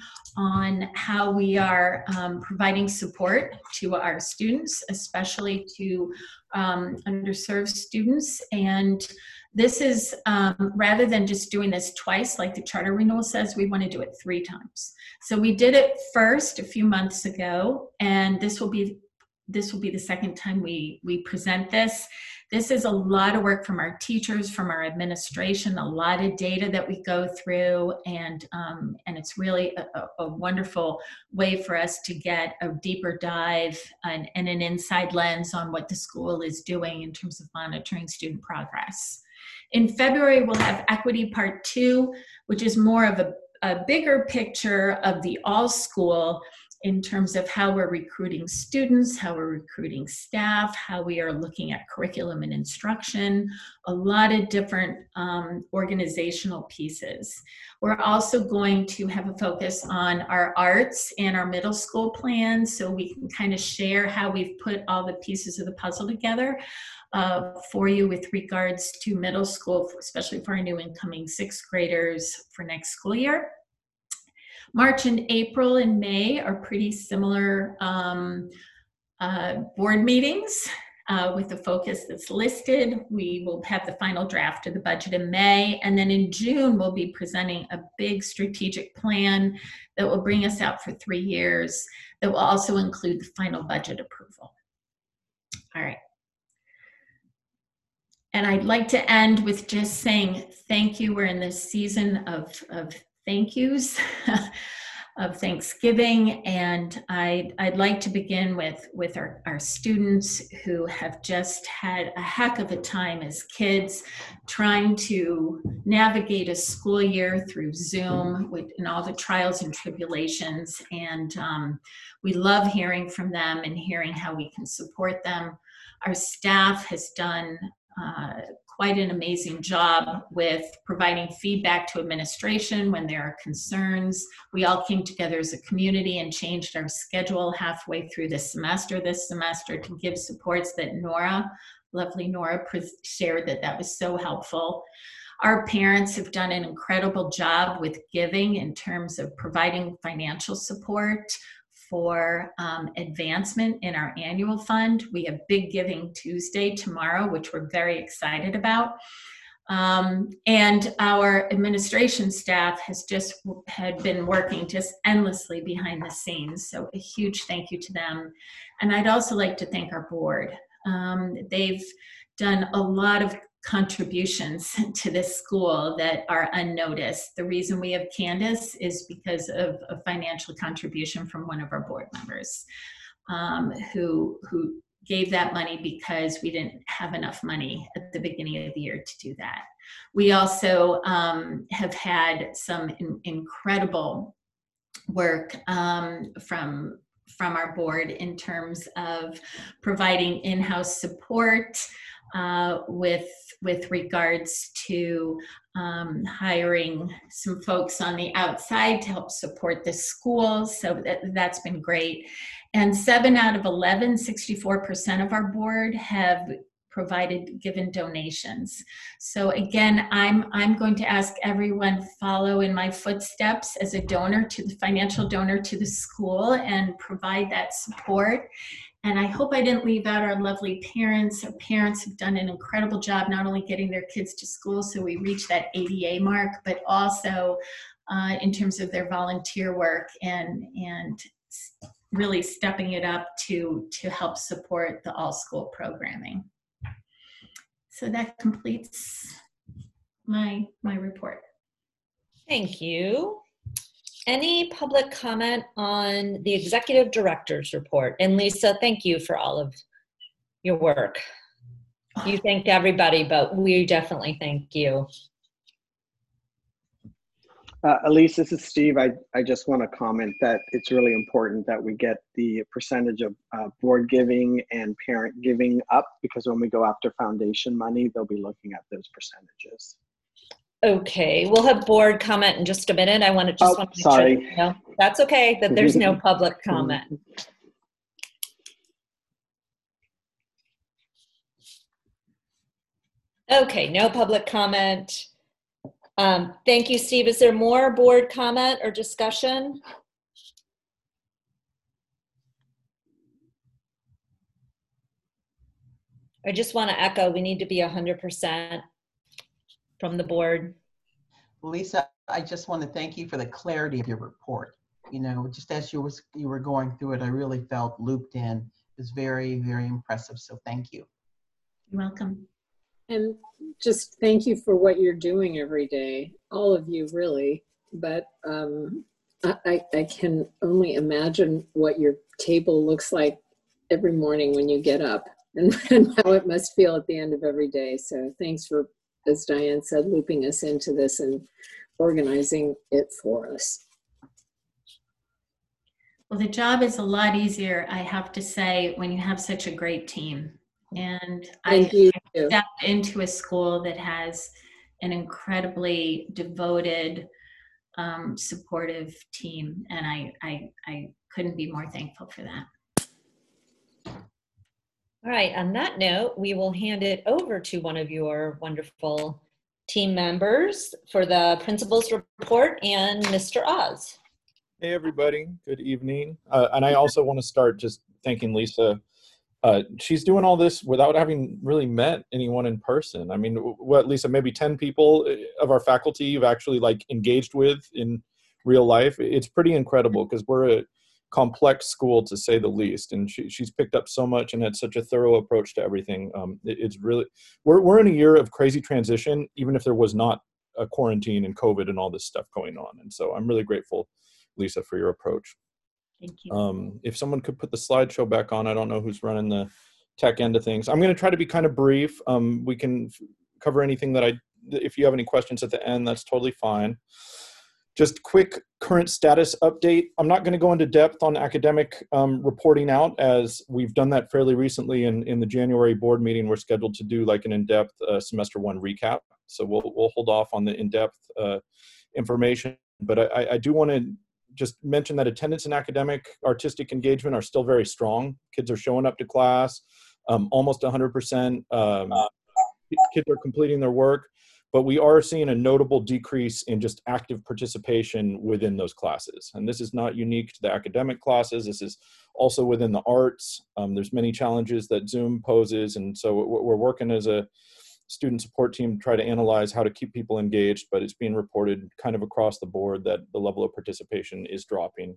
on how we are um, providing support to our students, especially to um, underserved students. And this is, um, rather than just doing this twice, like the charter renewal says, we want to do it three times. So we did it first a few months ago, and this will be This will be the second time we, we present this. This is a lot of work from our teachers, from our administration, a lot of data that we go through, and, um, and it's really a, a wonderful way for us to get a deeper dive and, and an inside lens on what the school is doing in terms of monitoring student progress. In February, we'll have equity part two, which is more of a, a bigger picture of the all school in terms of how we're recruiting students, how we're recruiting staff, how we are looking at curriculum and instruction, a lot of different um, organizational pieces. We're also going to have a focus on our arts and our middle school plans, so we can kind of share how we've put all the pieces of the puzzle together uh, for you with regards to middle school, especially for our new incoming sixth graders for next school year. March and April and May are pretty similar um, uh, board meetings uh, with the focus that's listed. We will have the final draft of the budget in May, and then in June we'll be presenting a big strategic plan that will bring us out for three years that will also include the final budget approval. All right. And I'd like to end with just saying thank you. We're in this season of, of thank yous. of Thanksgiving, and I'd, I'd like to begin with, with our, our students who have just had a heck of a time as kids trying to navigate a school year through Zoom with, and all the trials and tribulations. And um, we love hearing from them and hearing how we can support them. Our staff has done uh, quite an amazing job with providing feedback to administration when there are concerns. We all came together as a community and changed our schedule halfway through the semester this semester to give supports that Nora, lovely Nora, shared, that that was so helpful. Our parents have done an incredible job with giving in terms of providing financial support for um, advancement in our annual fund. We have Big Giving Tuesday tomorrow, which we're very excited about. Um, and our administration staff has just had been working just endlessly behind the scenes. So a huge thank you to them. And I'd also like to thank our board. Um, they've done a lot of contributions to this school that are unnoticed. The reason we have Candace is because of a financial contribution from one of our board members um, who, who gave that money because we didn't have enough money at the beginning of the year to do that. We also um, have had some in, incredible work um, from from our board in terms of providing in-house support uh, with with regards to um, hiring some folks on the outside to help support the school. So that, that's been great. And seven out of eleven, sixty-four percent of our board have provided given donations. So again, I'm, I'm going to ask everyone follow in my footsteps as a donor to the financial donor to the school and provide that support. And I hope I didn't leave out our lovely parents. Our parents have done an incredible job not only getting their kids to school so we reach that A D A mark, but also uh, in terms of their volunteer work and, and really stepping it up to, to help support the all-school programming. So that completes my, my report. Thank you. Any public comment on the executive director's report? And Lisa, thank you for all of your work. You thanked everybody, but we definitely thank you. Uh, Elise, this is Steve. I, I just want to comment that it's really important that we get the percentage of uh, board giving and parent giving up, because when we go after foundation money, they'll be looking at those percentages. Okay, we'll have board comment in just a minute. I want to just oh, want to make sorry. sure, you know, that's okay, that there's no public comment. Okay, no public comment. Um, thank you, Steve. Is there more board comment or discussion? I just want to echo, we need to be one hundred percent from the board. Lisa, I just want to thank you for the clarity of your report. You know, just as you, was, you were going through it, I really felt looped in. It was very, very impressive, so thank you. You're welcome. And just thank you for what you're doing every day, all of you really, but um, I, I can only imagine what your table looks like every morning when you get up and, and how it must feel at the end of every day. So thanks for, as Diane said, looping us into this and organizing it for us. Well, the job is a lot easier, I have to say, when you have such a great team. And I stepped into a school that has an incredibly devoted, um, supportive team, and I, I, I couldn't be more thankful for that. All right, on that note, we will hand it over to one of your wonderful team members for the principal's report, and Mister Oz. Hey, everybody. Good evening. Uh, and I also want to start just thanking Lisa. Uh, she's doing all this without having really met anyone in person. I mean, what, Lisa, maybe ten people of our faculty you've actually like engaged with in real life. It's pretty incredible because we're a complex school, to say the least. And she, she's picked up so much and had such a thorough approach to everything. Um, it, it's really, we're, we're in a year of crazy transition, even if there was not a quarantine and COVID and all this stuff going on. And so I'm really grateful Lisa, for your approach. Thank you. Um, if someone could put the slideshow back on, I don't know who's running the tech end of things. I'm going to try to be kind of brief. Um, we can f- cover anything that I, if you have any questions at the end, that's totally fine. Just quick current status update. I'm not going to go into depth on academic um, reporting out, as we've done that fairly recently in, in the January board meeting. We're scheduled to do like an in-depth uh, semester one recap. So we'll, we'll hold off on the in-depth uh, information. But I, I do want to just mention that attendance and academic artistic engagement are still very strong. Kids are showing up to class, um, almost one hundred percent. Um, kids are completing their work. But we are seeing a notable decrease in just active participation within those classes. And this is not unique to the academic classes. This is also within the arts. Um, there's many challenges that Zoom poses. And so we're working as a student support team to try to analyze how to keep people engaged, but it's being reported kind of across the board that the level of participation is dropping.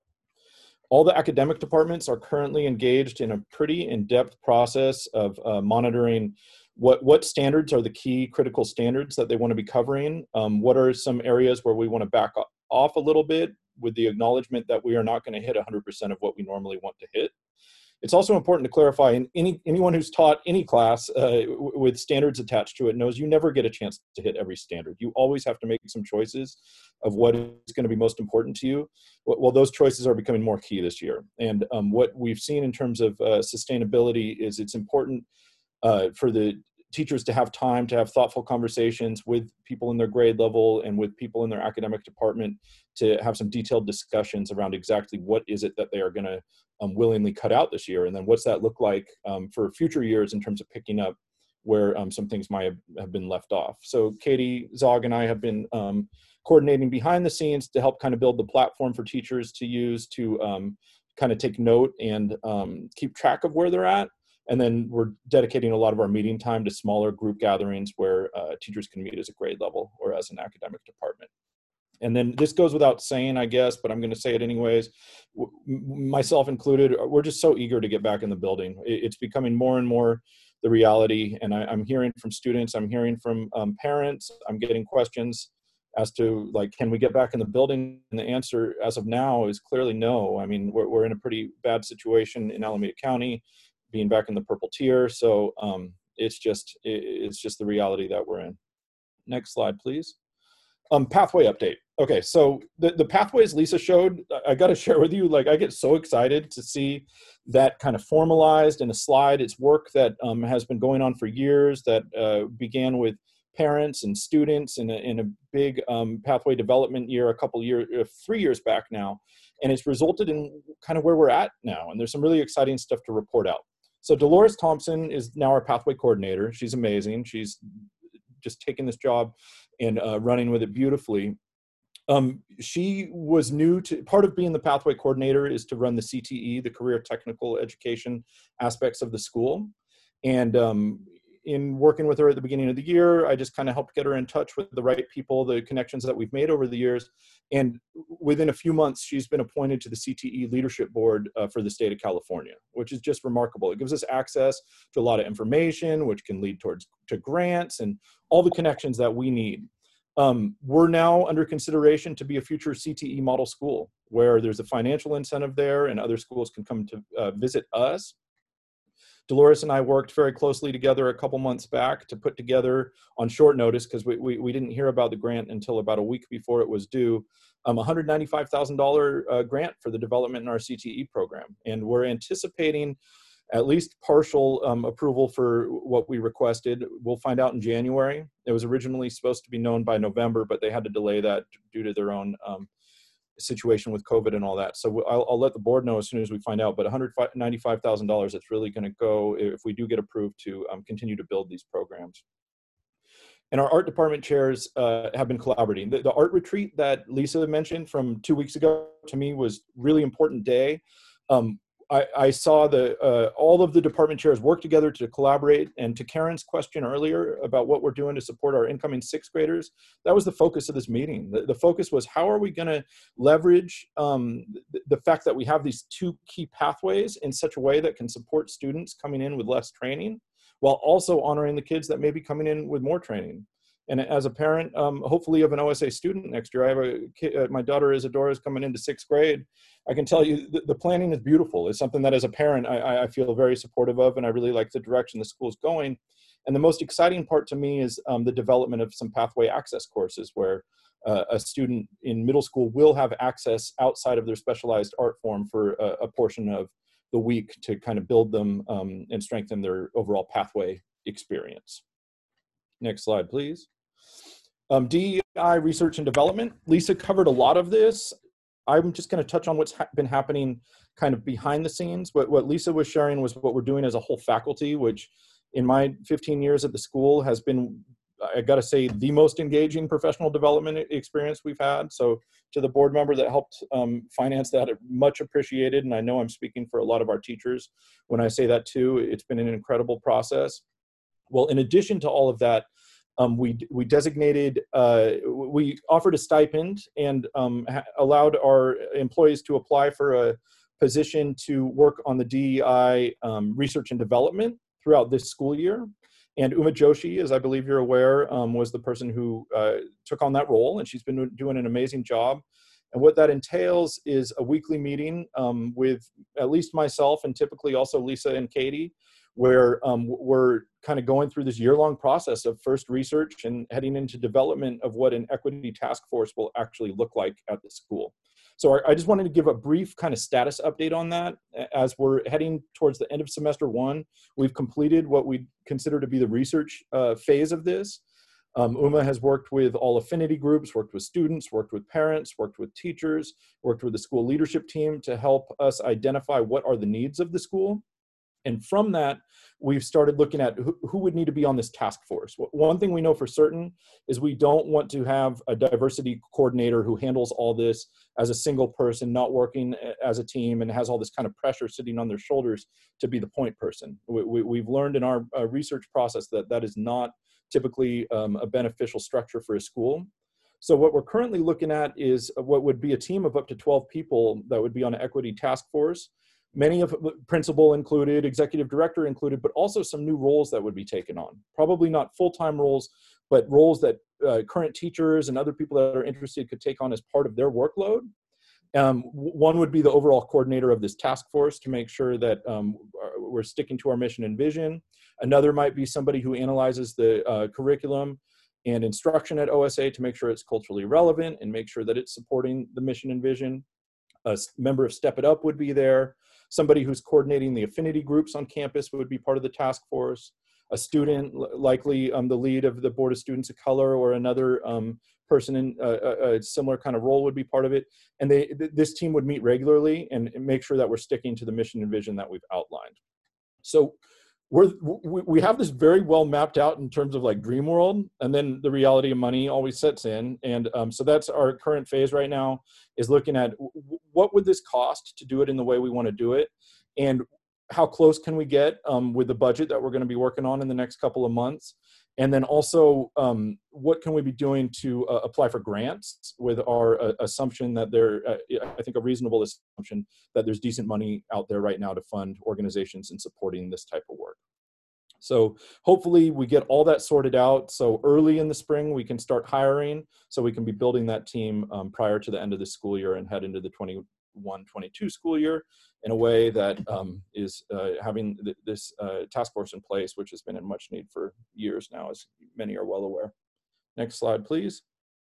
All the academic departments are currently engaged in a pretty in-depth process of uh, monitoring What, what standards are the key critical standards that they want to be covering? Um, what are some areas where we want to back off a little bit with the acknowledgement that we are not going to hit one hundred percent of what we normally want to hit? It's also important to clarify, and any, anyone who's taught any class uh, with standards attached to it knows you never get a chance to hit every standard. You always have to make some choices of what is going to be most important to you. Well, those choices are becoming more key this year. And um, what we've seen in terms of uh, sustainability is it's important Uh, for the teachers to have time to have thoughtful conversations with people in their grade level and with people in their academic department to have some detailed discussions around exactly what is it that they are going to um, willingly cut out this year, and then what's that look like um, for future years in terms of picking up where um, some things might have, have been left off. So Katie Zog and I have been um, coordinating behind the scenes to help kind of build the platform for teachers to use to um, kind of take note and um, keep track of where they're at. And then we're dedicating a lot of our meeting time to smaller group gatherings where uh, teachers can meet as a grade level or as an academic department. And then this goes without saying, I guess, but I'm going to say it anyways, w- myself included, we're just so eager to get back in the building. It's becoming more and more the reality. And I, I'm hearing from students, I'm hearing from um, parents, I'm getting questions as to like, can we get back in the building? And the answer as of now is clearly no. I mean, we're, we're in a pretty bad situation in Alameda County, being back in the purple tier. So um, it's just it's just the reality that we're in. Next slide, please. Um, pathway update. Okay, so the, the pathways Lisa showed, I got to share with you, like I get so excited to see that kind of formalized in a slide. It's work that um, has been going on for years that uh, began with parents and students in a, in a big um, pathway development year, a couple years, uh, three years back now. And it's resulted in kind of where we're at now. And there's some really exciting stuff to report out. So Dolores Thompson is now our pathway coordinator. She's amazing. She's just taking this job and uh, running with it beautifully. Um, she was new to, part of being the pathway coordinator is to run the C T E, the career technical education aspects of the school. And um, in working with her at the beginning of the year, I just kind of helped get her in touch with the right people, the connections that we've made over the years. And within a few months, she's been appointed to the C T E leadership board uh, for the state of California, which is just remarkable. It gives us access to a lot of information, which can lead towards to grants and all the connections that we need. Um, we're now under consideration to be a future C T E model school where there's a financial incentive there and other schools can come to uh, visit us. Dolores and I worked very closely together a couple months back to put together on short notice, because we, we, we didn't hear about the grant until about a week before it was due, um, one hundred ninety-five thousand dollars uh, grant for the development in our C T E program. And we're anticipating at least partial um, approval for what we requested. We'll find out in January. It was originally supposed to be known by November, but they had to delay that due to their own um, situation with COVID and all that. So I'll, I'll let the board know as soon as we find out, but one hundred ninety-five thousand dollars, it's really going to go, if we do get approved, to um, continue to build these programs. And our art department chairs uh, have been collaborating. The, the art retreat that Lisa mentioned from two weeks ago, to me, was really important day. Um, I, I saw the uh, all of the department chairs work together to collaborate. And to Karen's question earlier about what we're doing to support our incoming sixth graders, that was the focus of this meeting. The, the focus was, how are we going to leverage um, the, the fact that we have these two key pathways in such a way that can support students coming in with less training, while also honoring the kids that may be coming in with more training. And as a parent, um, hopefully of an O S A student next year, I have a kid, uh, my daughter Isadora is coming into sixth grade. I can tell you the, the planning is beautiful. It's something that as a parent, I, I feel very supportive of, and I really like the direction the school's going. And the most exciting part to me is um, the development of some pathway access courses where uh, a student in middle school will have access outside of their specialized art form for a, a portion of the week to kind of build them um, and strengthen their overall pathway experience. Next slide, please. Um, D E I research and development. Lisa covered a lot of this. I'm just going to touch on what's ha been happening kind of behind the scenes. What, what Lisa was sharing was what we're doing as a whole faculty, which in my fifteen years at the school has been, I got to say, the most engaging professional development experience we've had. So to the board member that helped um, finance that, much appreciated. And I know I'm speaking for a lot of our teachers when I say that too. It's been an incredible process. Well, in addition to all of that, um, we, we designated, uh, we offered a stipend and um, allowed our employees to apply for a position to work on the D E I um, research and development throughout this school year. And Uma Joshi, as I believe you're aware, um, was the person who uh, took on that role, and she's been doing an amazing job. And what that entails is a weekly meeting um, with at least myself and typically also Lisa and Katie, where um, we're kind of going through this year-long process of first research and heading into development of what an equity task force will actually look like at the school. So I just wanted to give a brief kind of status update on that. As we're heading towards the end of semester one, we've completed what we consider to be the research uh, phase of this. Um, Uma has worked with all affinity groups, worked with students, worked with parents, worked with teachers, worked with the school leadership team to help us identify what are the needs of the school. And from that, we've started looking at who, who would need to be on this task force. One thing we know for certain is we don't want to have a diversity coordinator who handles all this as a single person, not working as a team and has all this kind of pressure sitting on their shoulders to be the point person. We, we, we've learned in our uh, research process that that is not typically um, a beneficial structure for a school. So what we're currently looking at is what would be a team of up to twelve people that would be on an equity task force. Many of principal included, executive director included, but also some new roles that would be taken on. Probably not full-time roles, but roles that uh, current teachers and other people that are interested could take on as part of their workload. Um, one would be the overall coordinator of this task force to make sure that um, we're sticking to our mission and vision. Another might be somebody who analyzes the uh, curriculum and instruction at O S A to make sure it's culturally relevant and make sure that it's supporting the mission and vision. A member of Step It Up would be there. Somebody who's coordinating the affinity groups on campus would be part of the task force. A student, likely um, the lead of the Board of Students of Color or another um, person in a, a, a similar kind of role would be part of it. And they, th this team would meet regularly and make sure that we're sticking to the mission and vision that we've outlined. So we're, we, we have this very well mapped out in terms of like dream world, and then the reality of money always sets in. And um, so that's our current phase right now, is looking at what would this cost to do it in the way we want to do it, and how close can we get um, with the budget that we're going to be working on in the next couple of months. And then also, um, what can we be doing to uh, apply for grants with our uh, assumption that there, uh, I think a reasonable assumption that there's decent money out there right now to fund organizations in supporting this type of work. So hopefully we get all that sorted out. So early in the spring, we can start hiring so we can be building that team um, prior to the end of the school year and head into the twenty-one twenty-two school year in a way that um, is uh, having th this uh, task force in place, which has been in much need for years now, as many are well aware. Next slide, please.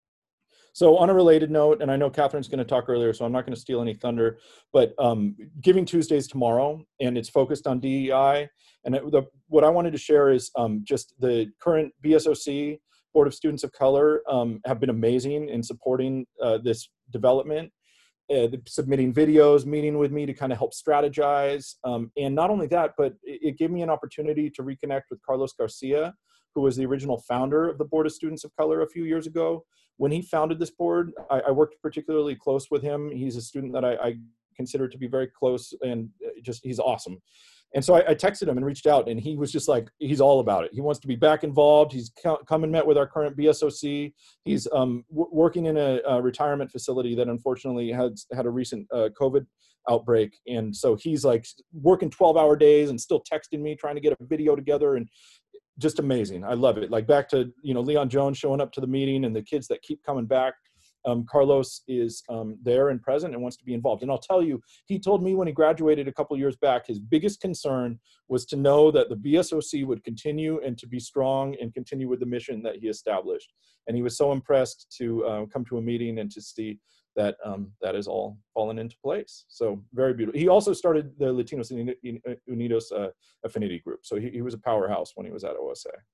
So on a related note, and I know Catherine's going to talk earlier, so I'm not going to steal any thunder, but um, Giving Tuesday's tomorrow, and it's focused on D E I. And it, the, what I wanted to share is um, just the current B S O C, Board of Students of Color, um, have been amazing in supporting uh, this development. Uh, submitting videos, meeting with me to kind of help strategize. Um, and not only that, but it, it gave me an opportunity to reconnect with Carlos Garcia, who was the original founder of the Board of Students of Color a few years ago. When he founded this board, I, I worked particularly close with him. He's a student that I, I consider to be very close, and just, he's awesome. And so I, I texted him and reached out, and he was just like, he's all about it. He wants to be back involved. He's come and met with our current B S O C. He's um, working in a, a retirement facility that unfortunately has had a recent uh, COVID outbreak. And so he's like working twelve hour days and still texting me, trying to get a video together. And just amazing. I love it. Like back to, you know, Leon Jones showing up to the meeting and the kids that keep coming back. Um, Carlos is um, there and present and wants to be involved. And I'll tell you, he told me when he graduated a couple years back, his biggest concern was to know that the B S O C would continue and to be strong and continue with the mission that he established. And he was so impressed to uh, come to a meeting and to see that um, that is all fallen into place. So very beautiful. He also started the Latinos Unidos uh, affinity group. So he, he was a powerhouse when he was at O S A.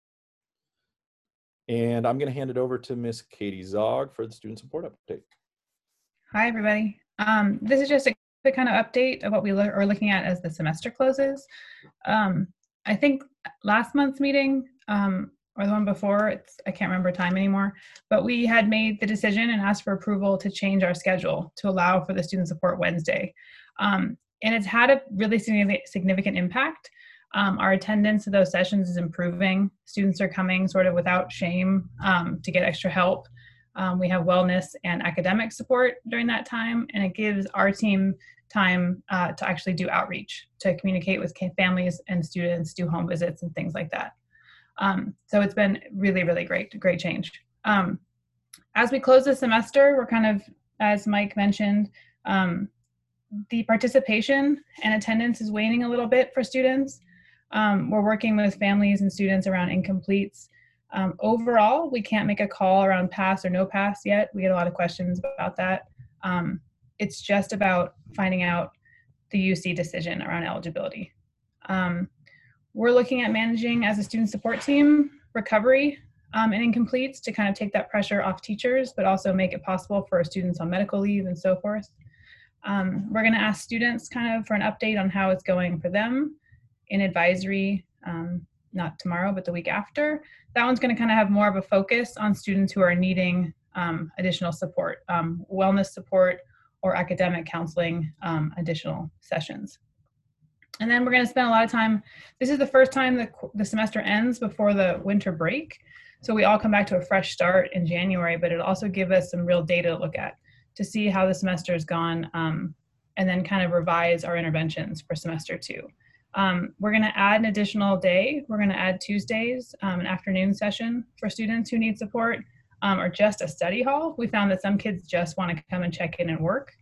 And I'm going to hand it over to Miss Katie Zog for the student support update. Hi, everybody. Um, this is just a quick kind of update of what we lo- are looking at as the semester closes. Um, I think last month's meeting, um, or the one before, it's, I can't remember time anymore, but we had made the decision and asked for approval to change our schedule to allow for the Student Support Wednesday. Um, and it's had a really significant, significant impact. Um, our attendance to those sessions is improving. Students are coming sort of without shame um, to get extra help. Um, we have wellness and academic support during that time, and it gives our team time uh, to actually do outreach, to communicate with families and students, do home visits and things like that. Um, so it's been really, really great, great change. Um, as we close the semester, we're kind of, as Mike mentioned, um, the participation and attendance is waning a little bit for students. Um, we're working with families and students around incompletes. Um, overall, we can't make a call around pass or no pass yet. We get a lot of questions about that. Um, it's just about finding out the U C decision around eligibility. Um, we're looking at managing as a student support team recovery um, and incompletes to kind of take that pressure off teachers, but also make it possible for students on medical leave and so forth. Um, we're going to ask students kind of for an update on how it's going for them in advisory, um, not tomorrow, but the week after. That one's going to kind of have more of a focus on students who are needing um, additional support, um, wellness support or academic counseling, um, additional sessions. And then we're going to spend a lot of time, this is the first time the, the semester ends before the winter break. So we all come back to a fresh start in January, but it'll also give us some real data to look at to see how the semester has gone, um, and then kind of revise our interventions for semester two. Um, we're going to add an additional day. We're going to add Tuesdays, um, an afternoon session for students who need support, um, or just a study hall. We found that some kids just want to come and check in and work.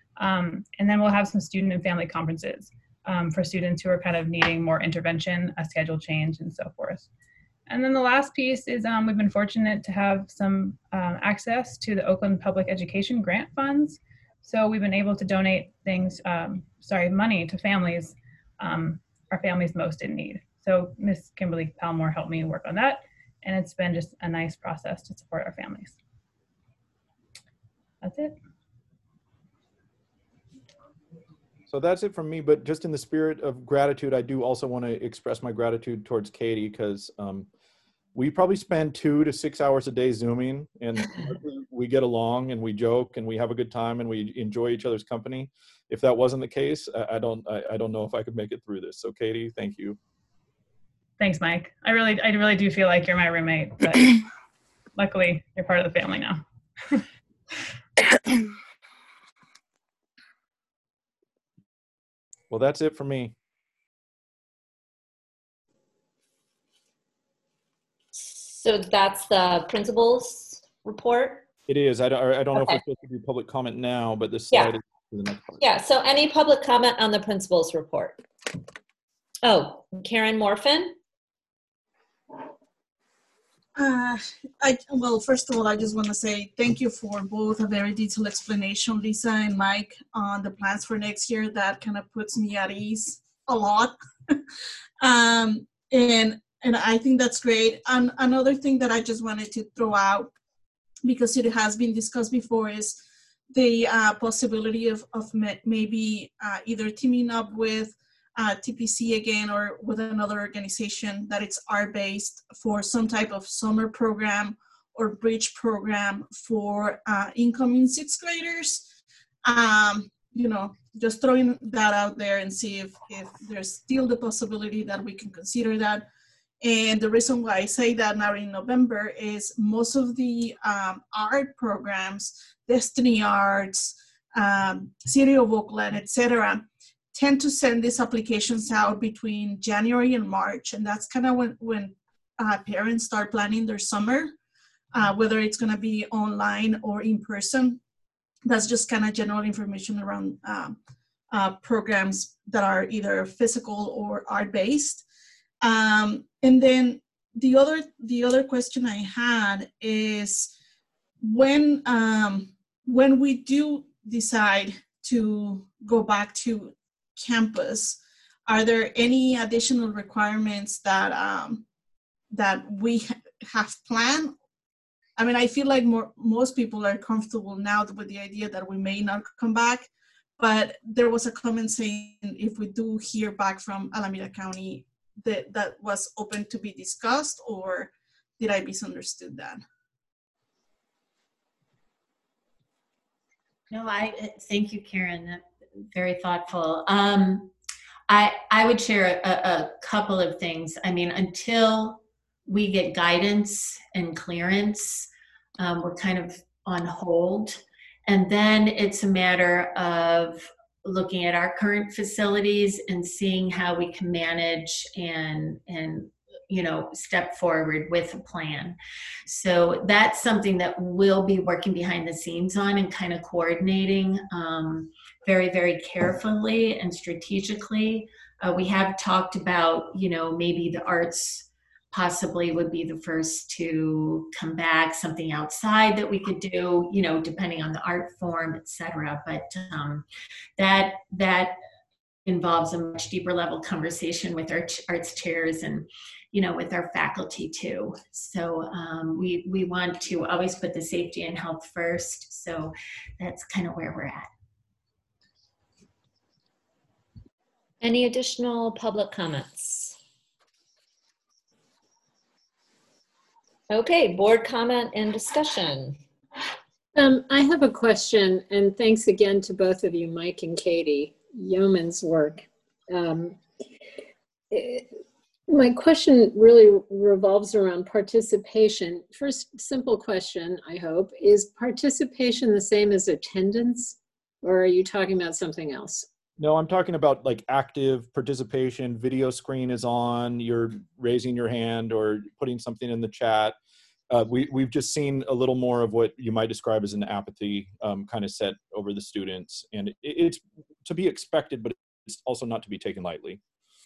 Um, and then we'll have some student and family conferences um, for students who are kind of needing more intervention, a schedule change, and so forth. And then the last piece is um, we've been fortunate to have some um, access to the Oakland Public Education grant funds. So we've been able to donate things, um, sorry, money to families, um, our families most in need. So Miz Kimberly Palmore helped me work on that, and it's been just a nice process to support our families. That's it. So that's it from me, but just in the spirit of gratitude, I do also want to express my gratitude towards Katie, because um, we probably spend two to six hours a day Zooming, and we get along and we joke and we have a good time and we enjoy each other's company. If that wasn't the case, I, I don't I, I don't know if I could make it through this. So Katie, thank you. Thanks, Mike. I really I really do feel like you're my roommate, but luckily you're part of the family now. Well, that's it for me. So that's the principal's report? It is. I don't, I don't know Okay. if we're supposed to do public comment now, but this Yeah. slide is for the next part. Yeah, so any public comment on the principal's report? Oh, Karen Morfin? Uh, I, well, first of all, I just want to say thank you for both a very detailed explanation, Lisa and Mike, on the plans for next year. That kind of puts me at ease a lot. um, and and I think that's great. And another thing that I just wanted to throw out, because it has been discussed before, is the uh, possibility of, of maybe uh, either teaming up with Uh, T P C again or with another organization that it's art-based for some type of summer program or bridge program for uh, incoming sixth graders. Um, you know, just throwing that out there and see if, if there's still the possibility that we can consider that. And the reason why I say that now in November is most of the um, art programs, Destiny Arts, um, City of Oakland, et cetera, tend to send these applications out between January and March, and that's kind of when, when uh, parents start planning their summer, uh, whether it's going to be online or in person. That's just kind of general information around um, uh, programs that are either physical or art-based. Um, and then the other the other question I had is when um, when we do decide to go back to campus, are there any additional requirements that um, that we ha have planned? I mean, I feel like more, most people are comfortable now with the idea that we may not come back, but there was a comment saying if we do hear back from Alameda County, that that was open to be discussed, or did I misunderstood that? No, I thank you, Karen. That, very thoughtful. Um, I I would share a, a couple of things. I mean, until we get guidance and clearance, um, we're kind of on hold, and then it's a matter of looking at our current facilities and seeing how we can manage and and you know step forward with a plan. So that's something that we'll be working behind the scenes on and kind of coordinating um, very very carefully and strategically. Uh, we have talked about you know maybe the arts possibly would be the first to come back, something outside that we could do, you know, depending on the art form, et cetera. But um, that that involves a much deeper level conversation with our arts chairs and, you know, with our faculty too. So um, we we want to always put the safety and health first. So that's kind of where we're at. Any additional public comments? Okay, board comment and discussion. Um, I have a question, and thanks again to both of you, Mike and Katie. Yeoman's work. Um, it, my question really revolves around participation. First, simple question, I hope. Is participation the same as attendance, or are you talking about something else? No, I'm talking about like active participation. Video screen is on, you're raising your hand or putting something in the chat. Uh, we, we've just seen a little more of what you might describe as an apathy um, kind of set over the students. And it, it's to be expected, but it's also not to be taken lightly.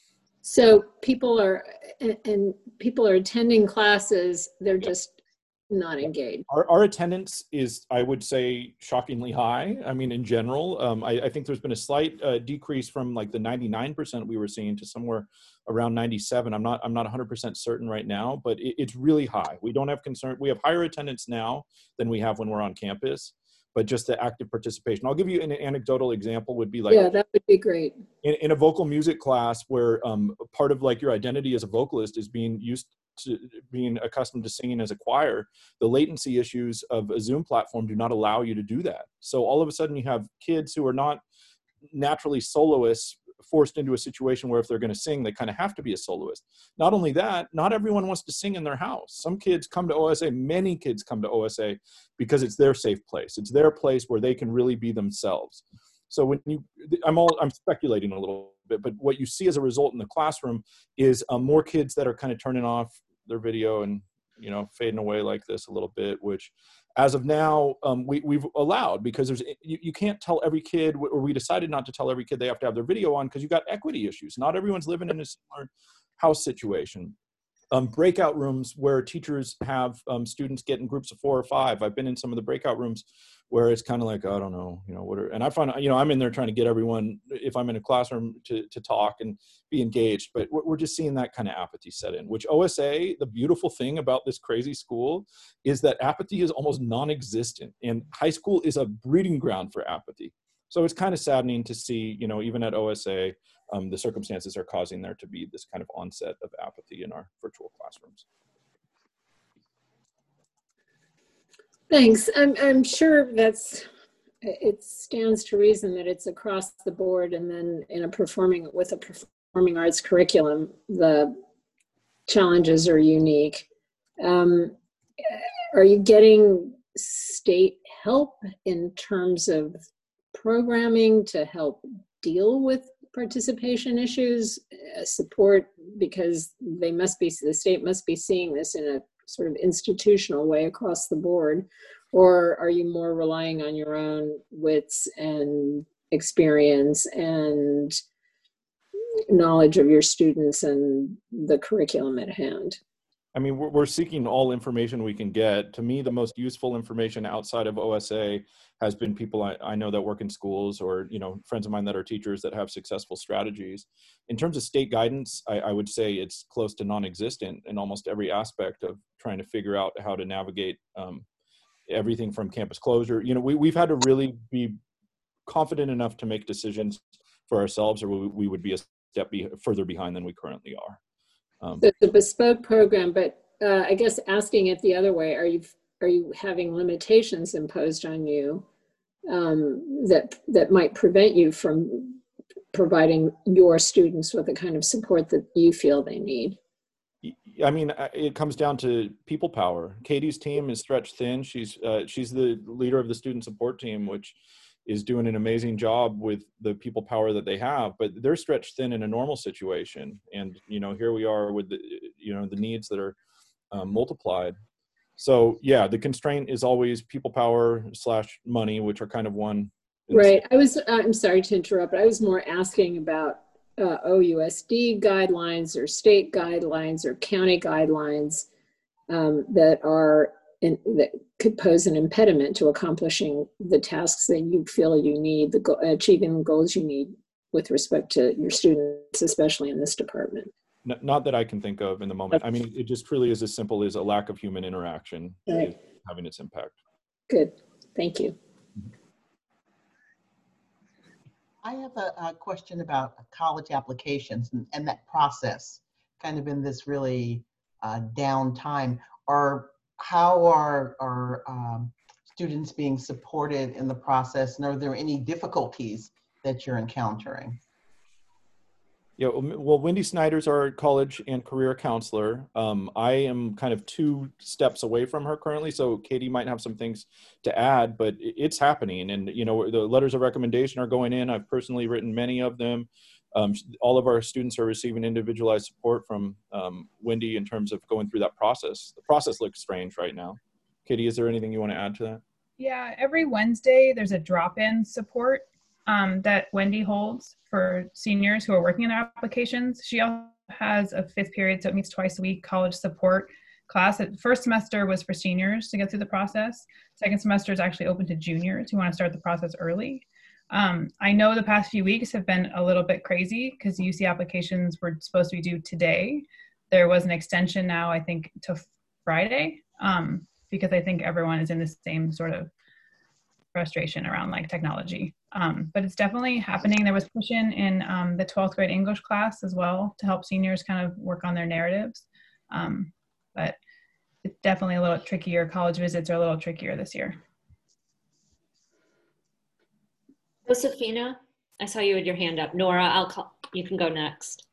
So people are, and people are attending classes, they're just not engaged. Our, our attendance is, I would say, shockingly high. I mean, in general, um, I, I think there's been a slight uh, decrease from like the ninety-nine percent we were seeing to somewhere around ninety-seven. I'm not, I'm not one hundred percent certain right now, but it, it's really high. We don't have concern. We have higher attendance now than we have when we're on campus, but just the active participation. I'll give you an anecdotal example would be like, yeah, that would be great. In, in a vocal music class where um, part of like your identity as a vocalist is being used to being accustomed to singing as a choir, the latency issues of a Zoom platform do not allow you to do that. So all of a sudden you have kids who are not naturally soloists forced into a situation where if they're going to sing, they kind of have to be a soloist. Not only that, not everyone wants to sing in their house. Some kids come to O S A, many kids come to O S A because it's their safe place. It's their place where they can really be themselves. So when you, I'm all, I'm speculating a little bit, but what you see as a result in the classroom is um, more kids that are kind of turning off their video and, you know, fading away like this a little bit, which as of now, um, we, we've allowed, because there's, you, you can't tell every kid, or we decided not to tell every kid they have to have their video on because you got equity issues. Not everyone's living in a similar house situation. Um, breakout rooms where teachers have um, students get in groups of four or five. I've been in some of the breakout rooms where it's kind of like, I don't know, you know, what are, and I find, you know, I'm in there trying to get everyone, if I'm in a classroom, to, to talk and be engaged, but we're just seeing that kind of apathy set in, which O S A, the beautiful thing about this crazy school is that apathy is almost non-existent, and high school is a breeding ground for apathy. So it's kind of saddening to see, you know, even at O S A, um, the circumstances are causing there to be this kind of onset of apathy in our virtual classrooms. Thanks. I'm, I'm sure that's, it stands to reason that it's across the board, and then in a performing, with a performing arts curriculum, the challenges are unique. Um, are you getting state help in terms of programming to help deal with participation issues, uh, support, because they must be, the state must be seeing this in a sort of institutional way across the board? Or are you more relying on your own wits and experience and knowledge of your students and the curriculum at hand? I mean, we're, we're seeking all information we can get. To me, the most useful information outside of O S A has been people I, I know that work in schools, or, you know, friends of mine that are teachers that have successful strategies. In terms of state guidance, I, I would say it's close to non-existent in almost every aspect of trying to figure out how to navigate um, everything from campus closure. You know, we, we've had to really be confident enough to make decisions for ourselves, or we, we would be a step be, further behind than we currently are. Um, So it's a bespoke program, but uh, I guess asking it the other way, are you are you having limitations imposed on you um, that that might prevent you from providing your students with the kind of support that you feel they need? I mean, it comes down to people power. Katie's team is stretched thin. She's uh, she's the leader of the student support team, which is doing an amazing job with the people power that they have, but they're stretched thin in a normal situation. And, you know, here we are with the, you know, the needs that are um, multiplied. So yeah, the constraint is always people power slash money, which are kind of one. Right. I was, uh, I'm sorry to interrupt, but I was more asking about uh, O U S D guidelines or state guidelines or county guidelines um, that are in, that could pose an impediment to accomplishing the tasks that you feel you need, the go- achieving the goals you need with respect to your students, especially in this department. Not that I can think of in the moment. I mean, it just truly is as simple as a lack of human interaction Right. having its impact. Good. Thank you. I have a, a question about college applications and, and that process, kind of in this really uh, down time. Or how are, are um, students being supported in the process, and are there any difficulties that you're encountering? Yeah, well, Wendy Snyder's our college and career counselor. Um, I am kind of two steps away from her currently, so Katie might have some things to add, but it's happening. And, you know, the letters of recommendation are going in. I've personally written many of them. Um, all of our students are receiving individualized support from um, Wendy in terms of going through that process. The process looks strange right now. Katie, is there anything you want to add to that? Yeah, every Wednesday there's a drop-in support um, that Wendy holds for seniors who are working in their applications. She also has a fifth period, so it meets twice a week, college support class. The first semester was for seniors to get through the process. Second semester is actually open to juniors who want to start the process early. Um, I know the past few weeks have been a little bit crazy because U C applications were supposed to be due today. There was an extension now, I think, to Friday, um, because I think everyone is in the same sort of frustration around like technology. Um, but it's definitely happening. There was push-in in um, the twelfth grade English class as well to help seniors kind of work on their narratives. Um, but it's definitely a little trickier. College visits are a little trickier this year. Josefina, I saw you with your hand up. Nora, I'll call, you can go next.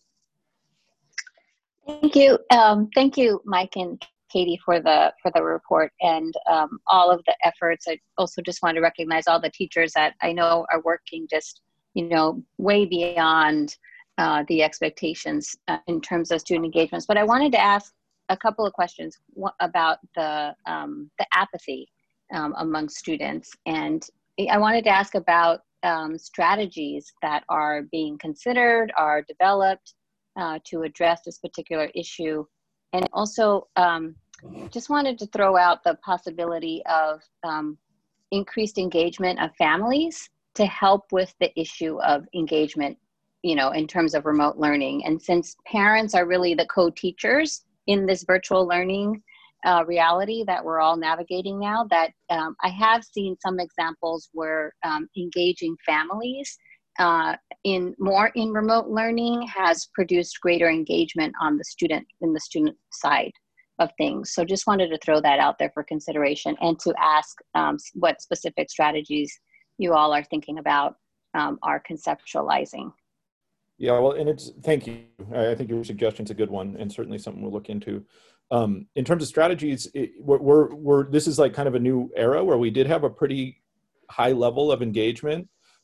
Thank you. Um, thank you, Mike and Katie, for the for the report and um, all of the efforts. I also just want to recognize all the teachers that I know are working just, you know, way beyond uh, the expectations uh, in terms of student engagements. But I wanted to ask a couple of questions about the um, the apathy um, among students, and I wanted to ask about um, strategies that are being considered, are developed uh, to address this particular issue. And also um, just wanted to throw out the possibility of um, increased engagement of families to help with the issue of engagement, you know, in terms of remote learning. And since parents are really the co-teachers in this virtual learning Uh, reality that we're all navigating now, that um, I have seen some examples where um, engaging families uh, in more in remote learning has produced greater engagement on the student in the student side of things. So just wanted to throw that out there for consideration and to ask um, what specific strategies you all are thinking about um, are conceptualizing. Yeah, well, and it's, thank you. I think your suggestion's a good one and certainly something we'll look into. Um, in terms of strategies, it, we're, we're, we're, this is like kind of a new era where we did have a pretty high level of engagement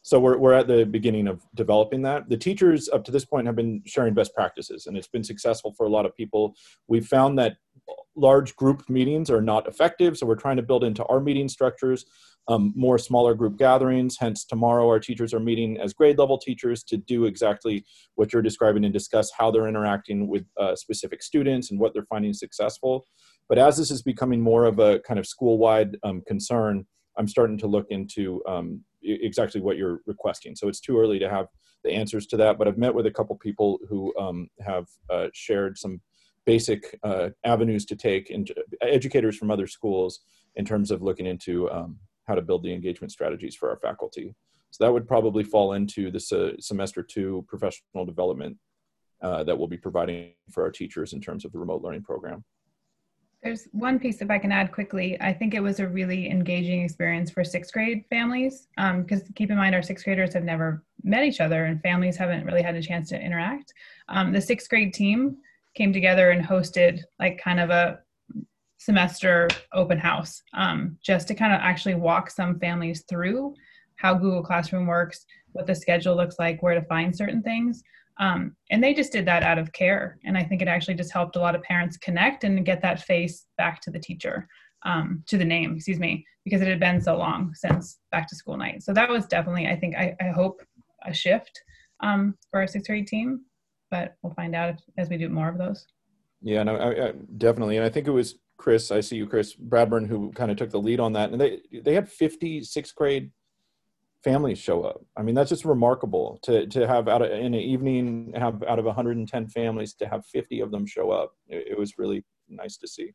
So we're, we're at the beginning of developing that. The teachers up to this point have been sharing best practices, and it's been successful for a lot of people. We've found that large group meetings are not effective, so we're trying to build into our meeting structures um, more smaller group gatherings. Hence, tomorrow our teachers are meeting as grade level teachers to do exactly what you're describing and discuss how they're interacting with uh, specific students and what they're finding successful. But as this is becoming more of a kind of school-wide um, concern, I'm starting to look into um, exactly what you're requesting. So it's too early to have the answers to that, but I've met with a couple people who um, have uh, shared some basic uh, avenues to take, and educators from other schools, in terms of looking into um, how to build the engagement strategies for our faculty. So that would probably fall into this uh, semester two professional development uh, that we'll be providing for our teachers in terms of the remote learning program. There's one piece, if I can add quickly. I think it was a really engaging experience for sixth grade families, because um, keep in mind our sixth graders have never met each other and families haven't really had a chance to interact. Um, the sixth grade team came together and hosted like kind of a semester open house, um, just to kind of actually walk some families through how Google Classroom works, what the schedule looks like, where to find certain things. Um, and they just did that out of care. And I think it actually just helped a lot of parents connect and get that face back to the teacher, um, to the name, excuse me, because it had been so long since back to school night. So that was definitely, I think, I, I hope a shift um, for our sixth grade team, but we'll find out if, as we do more of those. Yeah, no, I, I, definitely. And I think it was Chris, I see you, Chris Bradburn, who kind of took the lead on that. And they, they had fifty sixth grade families show up. I mean, that's just remarkable to, to have out of, in an evening, have out of one hundred ten families, to have fifty of them show up. It, it was really nice to see.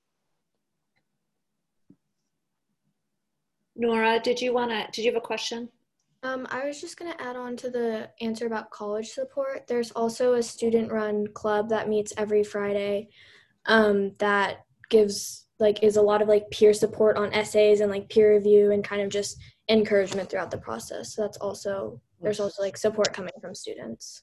Nora, did you want to, did you have a question? Um, I was just going to add on to the answer about college support. There's also a student-run club that meets every Friday um, that gives, like, is a lot of, like, peer support on essays and, like, peer review and kind of just encouragement throughout the process. So that's also, there's also, like, support coming from students.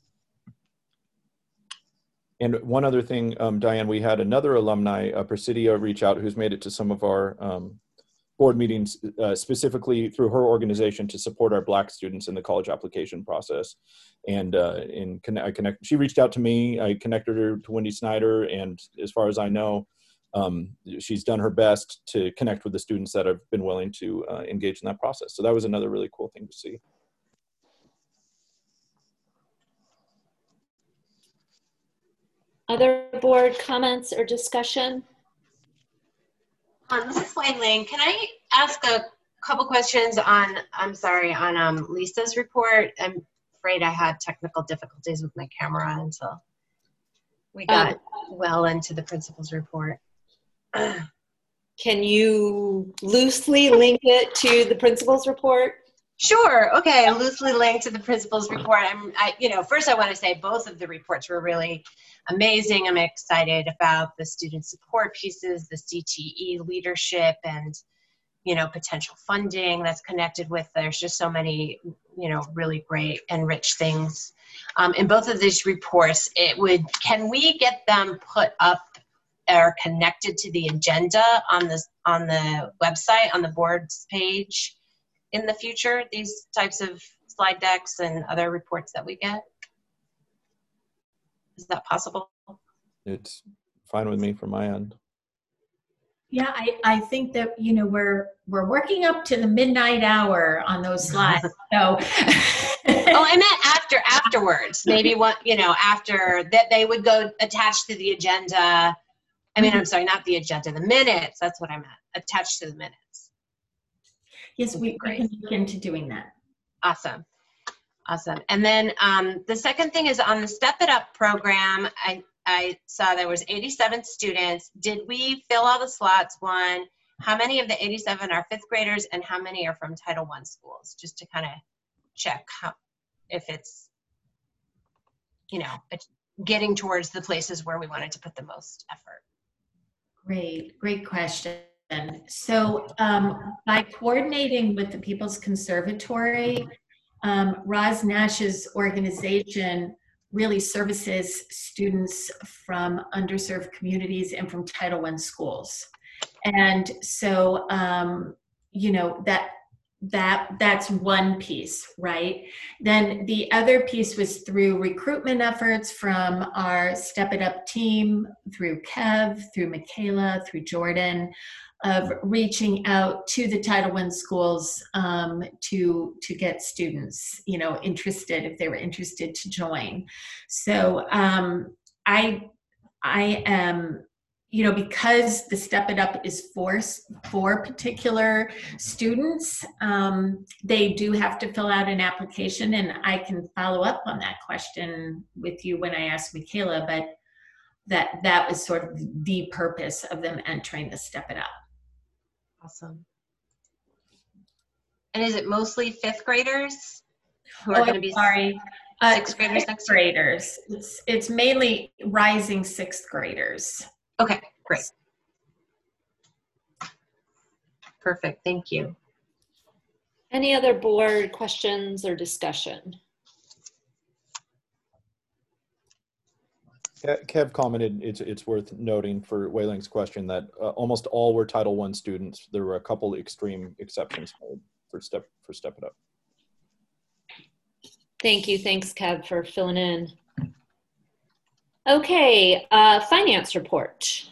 And one other thing, um, Diane, we had another alumni, uh, Presidia, reach out, who's made it to some of our um, board meetings, uh, specifically through her organization to support our Black students in the college application process. And uh, in connect, I connect, she reached out to me, I connected her to Wendy Snyder, and as far as I know, um, she's done her best to connect with the students that have been willing to uh, engage in that process. So that was another really cool thing to see. Other board comments or discussion? Um, this is Wayne Ling. Can I ask a couple questions on, I'm sorry, on um, Lisa's report? I'm afraid I had technical difficulties with my camera until we got um, well into the principal's report. Can you loosely link it to the principal's report? Sure. Okay. Loosely linked to the principal's report. I'm, I, you know, first I want to say both of the reports were really amazing. I'm excited about the student support pieces, the C T E leadership, and, you know, potential funding that's connected with. There's just so many, you know, really great and rich things um, in both of these reports. It would, can we get them put up or connected to the agenda on the on the website, on the board's page in the future, these types of slide decks and other reports that we get? Is that possible? It's fine with me from my end. Yeah, I, I think that, you know, we're we're working up to the midnight hour on those slides. So oh, I meant after afterwards. Maybe what, you know, after that they would go attached to the agenda. I mean, I'm sorry, not the agenda, the minutes. That's what I meant. Attached to the minutes. Yes, we, we can look into doing that. Awesome. Awesome. And then um, the second thing is on the Step It Up program, I, I saw there was eighty-seven students. Did we fill all the slots? One, how many of the eighty-seven are fifth graders and how many are from Title one schools? Just to kind of check how, if it's, you know, it's getting towards the places where we wanted to put the most effort. Great, great question. So um, by coordinating with the People's Conservatory, um, Roz Nash's organization really services students from underserved communities and from Title one schools. And so, um, you know, that that that's one piece, right? Then the other piece was through recruitment efforts from our Step It Up team, through Kev, through Michaela, through Jordan, of reaching out to the Title One schools um, to to get students, you know, interested if they were interested to join. So um, I I am. You know, because the Step It Up is for, for particular students, um, they do have to fill out an application, and I can follow up on that question with you when I ask Michaela, but that that was sort of the purpose of them entering the Step It Up. Awesome. And is it mostly fifth graders who are Oh, going to be sorry. Uh, sixth graders next year? Graders. It's, it's mainly rising sixth graders. Okay, great. Perfect, thank you. Any other board questions or discussion? Kev commented, it's it's worth noting for Wei Ling's question that uh, almost all were Title One students. There were a couple extreme exceptions made for step for Step It Up. Thank you. Thanks, Kev, for filling in. Okay, uh, finance report.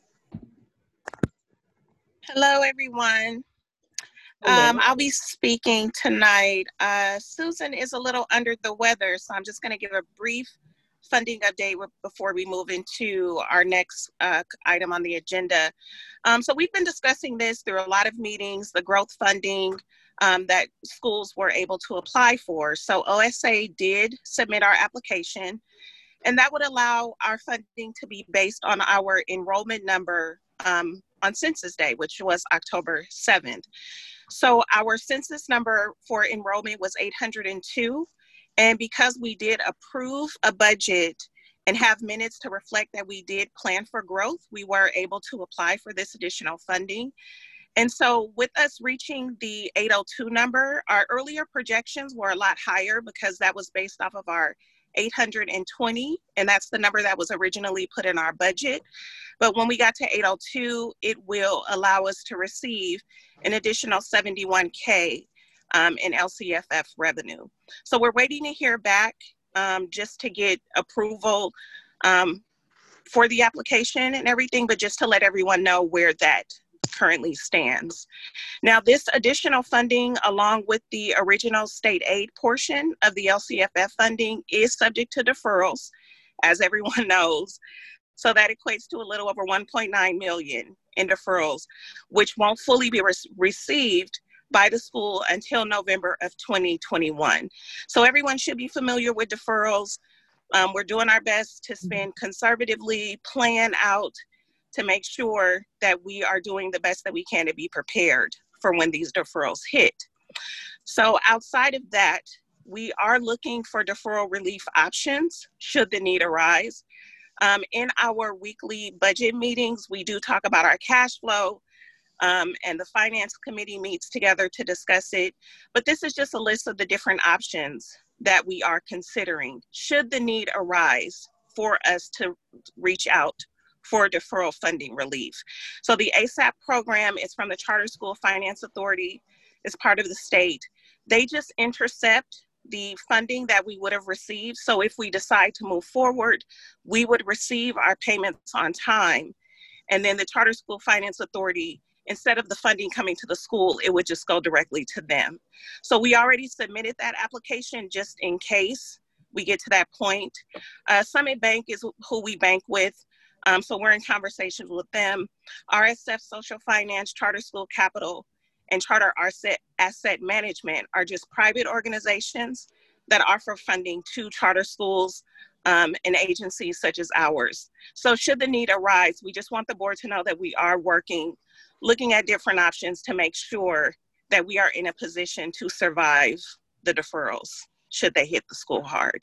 Hello, everyone. Hello. Um, I'll be speaking tonight. Uh, Susan is a little under the weather, so I'm just going to give a brief funding update before we move into our next uh, item on the agenda. Um, so we've been discussing this through a lot of meetings, the growth funding um, that schools were able to apply for. So O S A did submit our application, and that would allow our funding to be based on our enrollment number um, on Census Day, which was October seventh. So our census number for enrollment was eight hundred two. And because we did approve a budget and have minutes to reflect that we did plan for growth, we were able to apply for this additional funding. And so with us reaching the eight oh two number, our earlier projections were a lot higher because that was based off of our eight hundred twenty, and that's the number that was originally put in our budget. But when we got to eight oh two, it will allow us to receive an additional seventy-one K um, in L C F F revenue. So we're waiting to hear back um, just to get approval um, for the application and everything, but just to let everyone know where that currently stands. Now, this additional funding, along with the original state aid portion of the L C F F funding, is subject to deferrals, as everyone knows. So that equates to a little over one point nine million in deferrals, which won't fully be re received by the school until November of twenty twenty-one. So everyone should be familiar with deferrals. Um, we're doing our best to spend conservatively, plan out to make sure that we are doing the best that we can to be prepared for when these deferrals hit. So outside of that, we are looking for deferral relief options should the need arise. Um, in our weekly budget meetings, we do talk about our cash flow, um, and the finance committee meets together to discuss it. But this is just a list of the different options that we are considering should the need arise for us to reach out for deferral funding relief. So the ASAP program is from the Charter School Finance Authority. It's part of the state. They just intercept the funding that we would have received. So if we decide to move forward, we would receive our payments on time. And then the Charter School Finance Authority, instead of the funding coming to the school, it would just go directly to them. So we already submitted that application just in case we get to that point. Uh, Summit Bank is who we bank with. Um, so we're in conversations with them. R S F Social Finance, Charter School Capital, and Charter Asset, Asset Management are just private organizations that offer funding to charter schools um, and agencies such as ours. So should the need arise, we just want the board to know that we are working, looking at different options to make sure that we are in a position to survive the deferrals should they hit the school hard.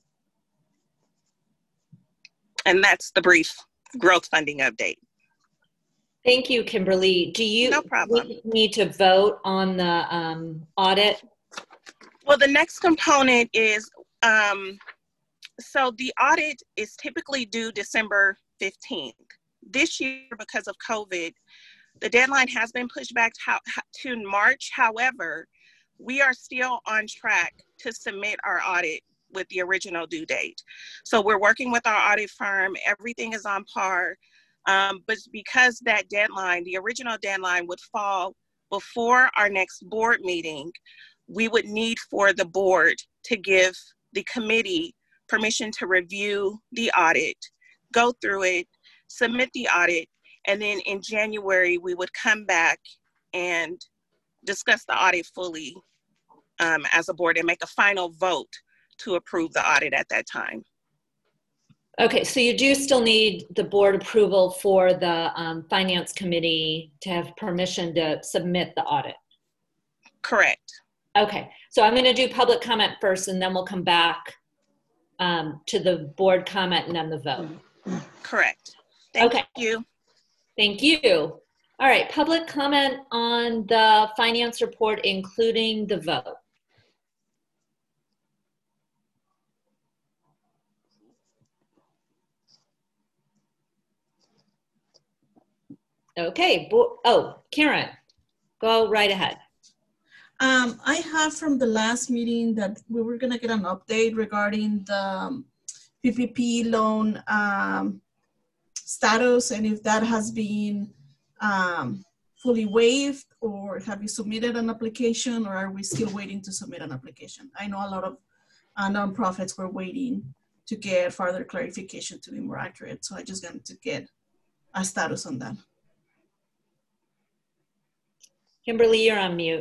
And that's the brief growth funding update. Thank you, Kimberly. Do you no problem. need to vote on the um, audit? Well, the next component is, um, so the audit is typically due December fifteenth. This year, because of COVID, the deadline has been pushed back to March. However, we are still on track to submit our audit with the original due date. So we're working with our audit firm. Everything is on par. Um, but because that deadline, the original deadline would fall before our next board meeting, we would need for the board to give the committee permission to review the audit, go through it, submit the audit, and then in January, we would come back and discuss the audit fully um, as a board and make a final vote to approve the audit at that time. Okay, so you do still need the board approval for the um, finance committee to have permission to submit the audit? Correct. Okay, so I'm gonna do public comment first and then we'll come back um, to the board comment and then the vote. Correct. Thank okay. you. Thank you. All right, public comment on the finance report, including the vote. Okay, oh, Karen, go right ahead. Um, I have from the last meeting that we were gonna get an update regarding the um, P P P loan um, status and if that has been um, fully waived, or have you submitted an application, or are we still waiting to submit an application? I know a lot of uh, nonprofits were waiting to get further clarification to be more accurate, so I just wanted to get a status on that. Kimberly, you're on mute.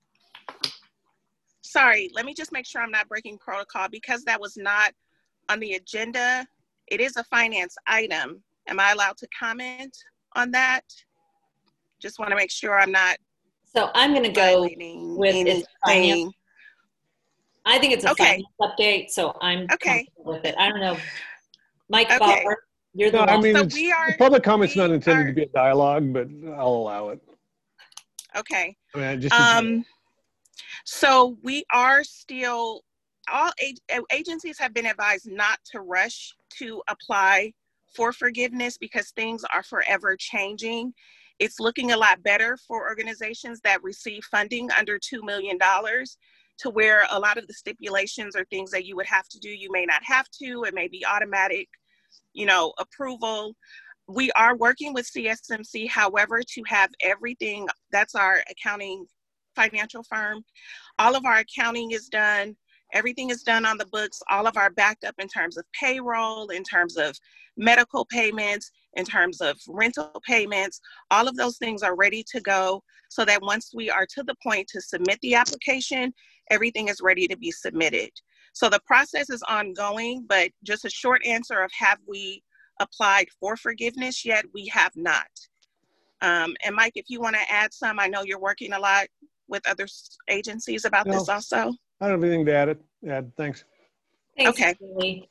Sorry, let me just make sure I'm not breaking protocol because that was not on the agenda. It is a finance item. Am I allowed to comment on that? Just want to make sure I'm not. So I'm going to go with it's finance. I think it's a okay. finance update, so I'm okay with it. I don't know. Mike okay. Bauer, you're the no, one. I mean, so it's, we are, public comment's we not intended are, to be a dialogue, but I'll allow it. Okay. I mean, just um, so we are still, all ag agencies have been advised not to rush to apply for forgiveness because things are forever changing. It's looking a lot better for organizations that receive funding under two million dollars, to where a lot of the stipulations are things that you would have to do. You may not have to, it may be automatic, you know, approval. We are working with C S M C, however, to have everything, that's our accounting financial firm. All of our accounting is done. Everything is done on the books. All of our backup in terms of payroll, in terms of medical payments, in terms of rental payments, all of those things are ready to go so that once we are to the point to submit the application, everything is ready to be submitted. So the process is ongoing, but just a short answer of have we applied for forgiveness yet? We have not. Um, and Mike, if you want to add some, I know you're working a lot with other agencies about no, this also. I don't have anything to add. It. Add. Thanks. Thanks, okay. Julie.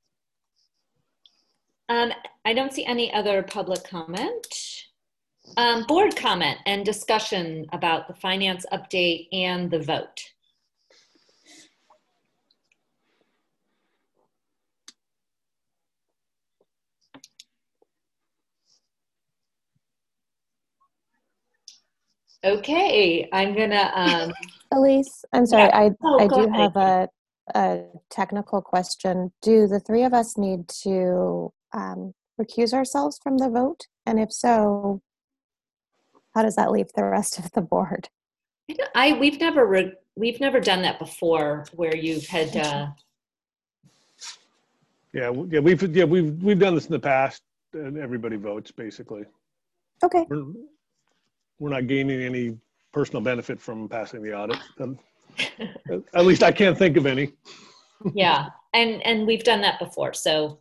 Um, I don't see any other public comment. Um, board comment and discussion about the finance update and the vote. Okay, I'm gonna. Um, Elise, I'm sorry, yeah. I, oh, I do ahead. have a, a technical question. Do the three of us need to um, recuse ourselves from the vote? And if so, how does that leave the rest of the board? I we've never re, we've never done that before, where you've had. Uh... Yeah, yeah, we've yeah we've we've done this in the past, and everybody votes basically. Okay. We're, we're not gaining any personal benefit from passing the audit. Um, at least I can't think of any. Yeah, and and we've done that before, so.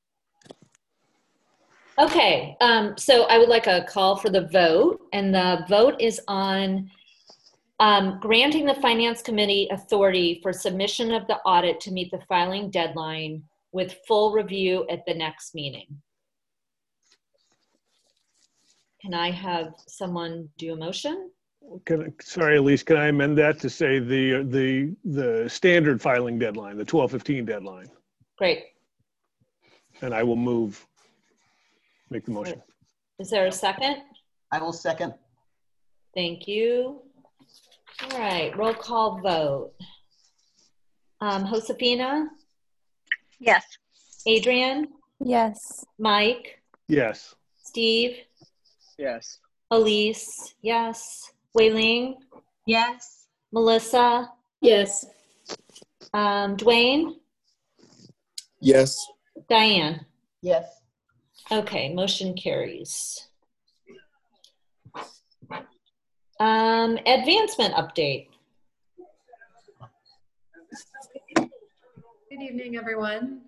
Okay, um, so I would like a call for the vote, and the vote is on um, granting the Finance Committee authority for submission of the audit to meet the filing deadline with full review at the next meeting. Can I have someone do a motion? Can I, sorry, Elise, can I amend that to say the the the standard filing deadline, the twelve fifteen deadline? Great. And I will move. Make the motion. Is there a second? I will second. Thank you. All right, roll call vote. Um, Josefina? Yes. Adrian? Yes. Mike? Yes. Steve? Yes. Elise? Yes. Wei-Ling? Yes. Melissa? Yes. Um, Dwayne? Yes. Diane? Yes. Okay, motion carries. Um, advancement update. Good evening, everyone.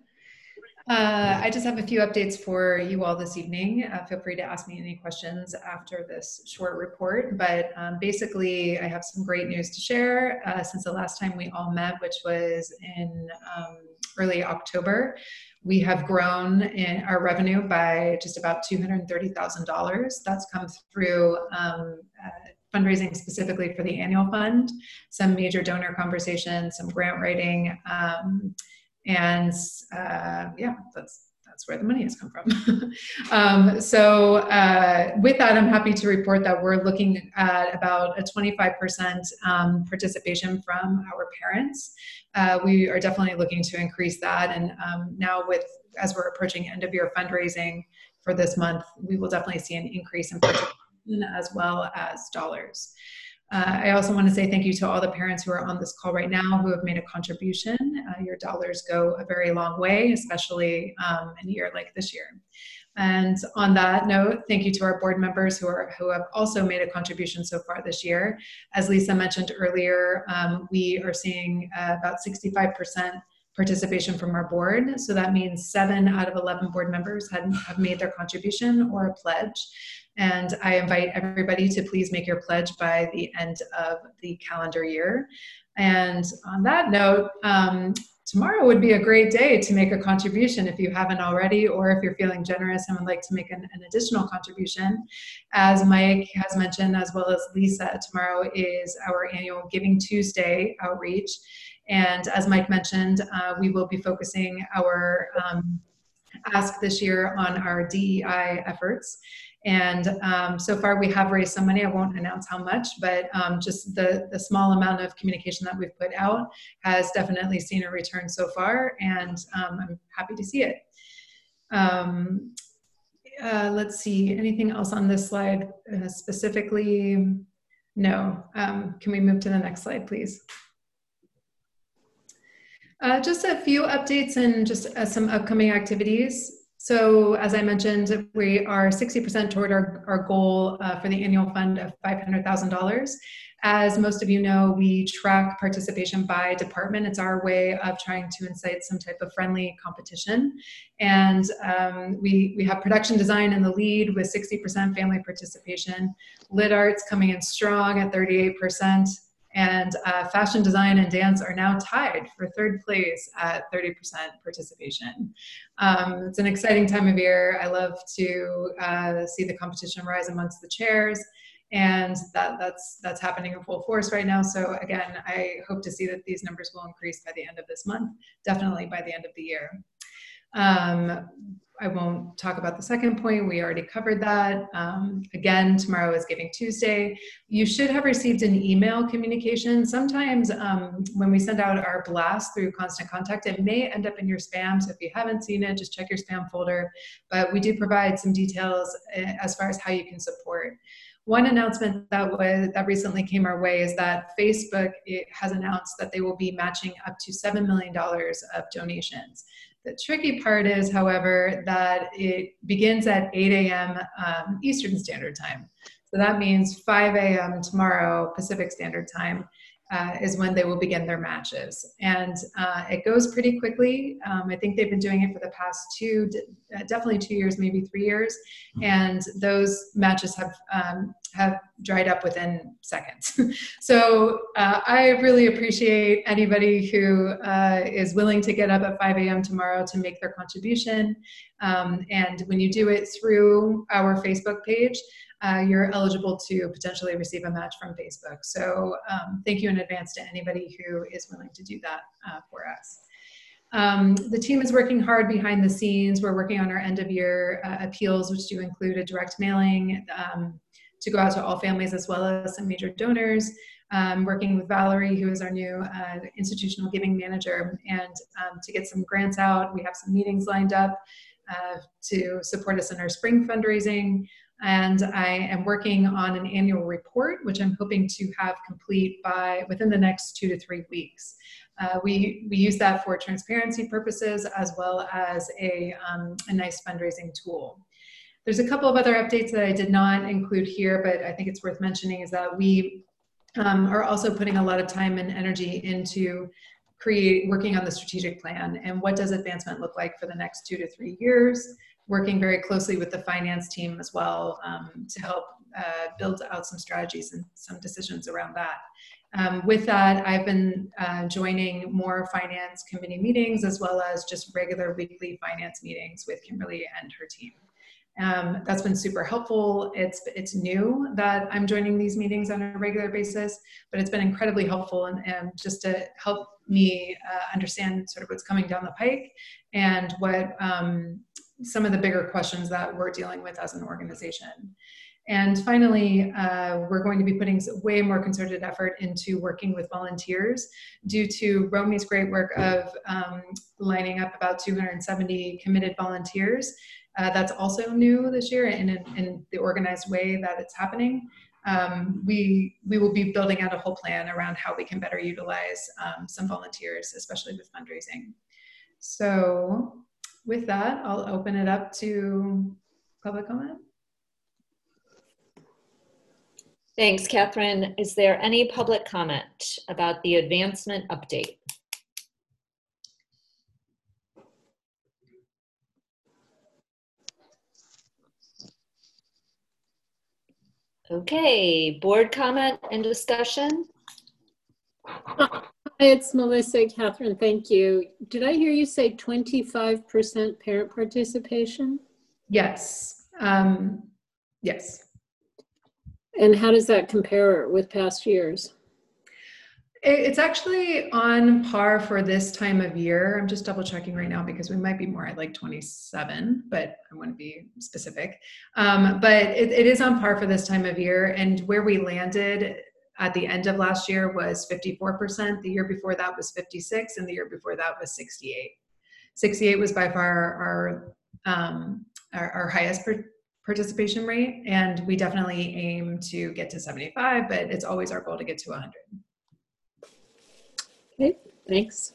Uh, I just have a few updates for you all this evening. Uh, feel free to ask me any questions after this short report, but um, basically I have some great news to share uh, since the last time we all met, which was in um, early October. We have grown in our revenue by just about two hundred thirty thousand dollars. That's come through um, uh, fundraising specifically for the annual fund, some major donor conversations, some grant writing, um, and uh, yeah, that's that's where the money has come from. um, so uh, with that, I'm happy to report that we're looking at about a twenty-five percent um, participation from our parents. Uh, we are definitely looking to increase that, and um, now with as we're approaching end of year fundraising for this month, we will definitely see an increase in participation as well as dollars. Uh, I also want to say thank you to all the parents who are on this call right now who have made a contribution. Uh, your dollars go a very long way, especially um, in a year like this year. And on that note, thank you to our board members who are who have also made a contribution so far this year. As Lisa mentioned earlier, um, we are seeing uh, about sixty-five percent participation from our board. So that means seven out of eleven board members had, have made their contribution or a pledge. And I invite everybody to please make your pledge by the end of the calendar year. And on that note, um, tomorrow would be a great day to make a contribution if you haven't already, or if you're feeling generous and would like to make an, an additional contribution. As Mike has mentioned, as well as Lisa, tomorrow is our annual Giving Tuesday outreach. And as Mike mentioned, uh, we will be focusing our um, ask this year on our D E I efforts. And um, so far we have raised some money. I won't announce how much, but um, just the, the small amount of communication that we've put out has definitely seen a return so far, and um, I'm happy to see it. Um, uh, let's see, anything else on this slide uh, specifically? No. Um, can we move to the next slide, please? Uh, just a few updates and just uh, some upcoming activities. So as I mentioned, we are sixty percent toward our, our goal uh, for the annual fund of five hundred thousand dollars. As most of you know, we track participation by department. It's our way of trying to incite some type of friendly competition. And um, we, we have production design in the lead with sixty percent family participation, lit arts coming in strong at thirty-eight percent, and uh, fashion design and dance are now tied for third place at thirty percent participation. Um, it's an exciting time of year. I love to uh, see the competition rise amongst the chairs, and that, that's, that's happening in full force right now. So again, I hope to see that these numbers will increase by the end of this month, definitely by the end of the year. Um, I won't talk about the second point. We already covered that. Um, again, tomorrow is Giving Tuesday. You should have received an email communication. Sometimes um, when we send out our blast through Constant Contact, it may end up in your spam. So if you haven't seen it, just check your spam folder. But we do provide some details as far as how you can support. One announcement that was that recently came our way is that Facebook it has announced that they will be matching up to seven million dollars of donations. The tricky part is, however, that it begins at eight A M Um, Eastern Standard Time. So that means five A M tomorrow Pacific Standard Time uh, is when they will begin their matches. And uh, it goes pretty quickly. Um, I think they've been doing it for the past two, definitely two years, maybe three years. And those matches have um, have dried up within seconds. So uh, I really appreciate anybody who uh, is willing to get up at five A M tomorrow to make their contribution. Um, and when you do it through our Facebook page, uh, you're eligible to potentially receive a match from Facebook. So um, thank you in advance to anybody who is willing to do that uh, for us. Um, the team is working hard behind the scenes. We're working on our end of year uh, appeals, which do include a direct mailing. Um, to go out to all families as well as some major donors. Um, working with Valerie, who is our new uh, institutional giving manager, and um, to get some grants out. We have some meetings lined up uh, to support us in our spring fundraising. And I am working on an annual report, which I'm hoping to have complete by within the next two to three weeks. Uh, we, we use that for transparency purposes as well as a, um, a nice fundraising tool. There's a couple of other updates that I did not include here, but I think it's worth mentioning is that we Um, are also putting a lot of time and energy into create working on the strategic plan and what does advancement look like for the next two to three years, working very closely with the finance team as well um, to help uh, build out some strategies and some decisions around that. Um, with that, I've been uh, joining more finance committee meetings as well as just regular weekly finance meetings with Kimberly and her team. Um, that's been super helpful. It's, it's new that I'm joining these meetings on a regular basis, but it's been incredibly helpful and, and just to help me uh, understand sort of what's coming down the pike and what um, some of the bigger questions that we're dealing with as an organization. And finally, uh, we're going to be putting way more concerted effort into working with volunteers due to Romy's great work of um, lining up about two hundred seventy committed volunteers. Uh, that's also new this year in, in, in the organized way that it's happening. Um, we, we will be building out a whole plan around how we can better utilize um, some volunteers, especially with fundraising. So with that, I'll open it up to public comment. Thanks, Catherine. Is there any public comment about the advancement update? Okay, board comment and discussion. Hi, it's Melissa. Catherine, thank you. Did I hear you say twenty-five percent parent participation? Yes, um, yes. And how does that compare with past years? It's actually on par for this time of year. I'm just double checking right now because we might be more at like twenty-seven, but I want to be specific. Um, but it, it is on par for this time of year. And where we landed at the end of last year was fifty-four percent. The year before that was fifty-six, and the year before that was sixty-eight. sixty-eight was by far our, um, our, our highest per participation rate. And we definitely aim to get to seventy-five, but it's always our goal to get to one hundred. Okay, thanks.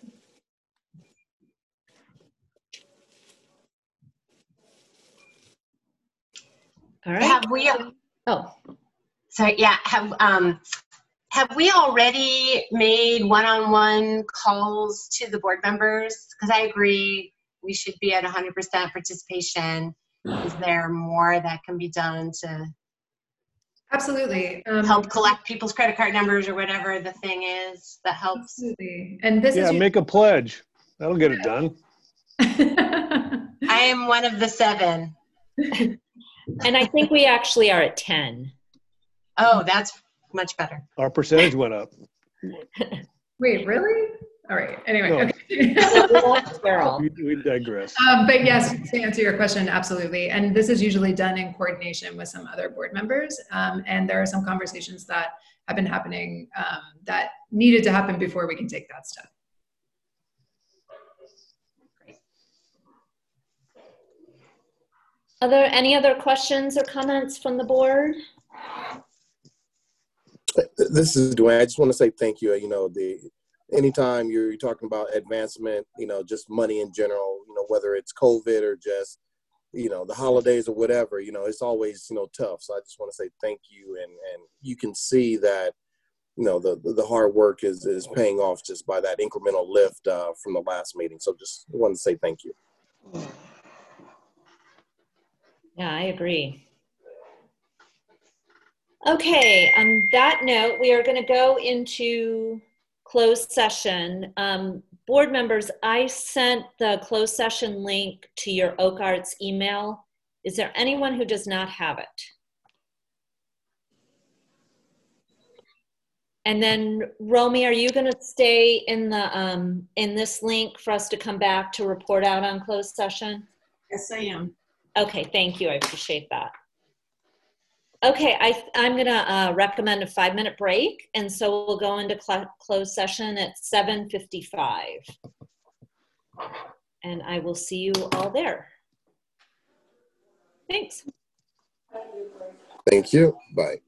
All right. Have we? Oh, sorry. Yeah. Have um, have we already made one-on-one calls to the board members? Because I agree, we should be at one hundred percent participation. Is there more that can be done to? Absolutely. Um, help collect people's credit card numbers or whatever the thing is that helps. Absolutely. And this yeah, is make a pledge. That'll get it done. I am one of the seven. And I think we actually are at ten. Oh, that's much better. Our percentage went up. Wait, really? All right. Anyway. No. Okay. we, we digress. Um, but yes, to answer your question, absolutely. And this is usually done in coordination with some other board members. Um, and there are some conversations that have been happening um, that needed to happen before we can take that step. Are there any other questions or comments from the board? This is Dwayne. I just want to say thank you. You know, the anytime you're talking about advancement, you know, just money in general, you know, whether it's COVID or just, you know, the holidays or whatever, you know, it's always, you know, tough. So I just want to say thank you. And, and you can see that, you know, the, the hard work is, is paying off just by that incremental lift uh, from the last meeting. So just want to say thank you. Yeah, I agree. Okay, on that note, we are going to go into closed session. Um, board members, I sent the closed session link to your Oak Arts email. Is there anyone who does not have it? And then, Romy, are you going to stay in the um, in this link for us to come back to report out on closed session? Yes, I am. Okay, thank you. I appreciate that. Okay, I, I'm going to uh, recommend a five-minute break, and so we'll go into cl- closed session at seven fifty-five. And I will see you all there. Thanks. Thank you. Bye.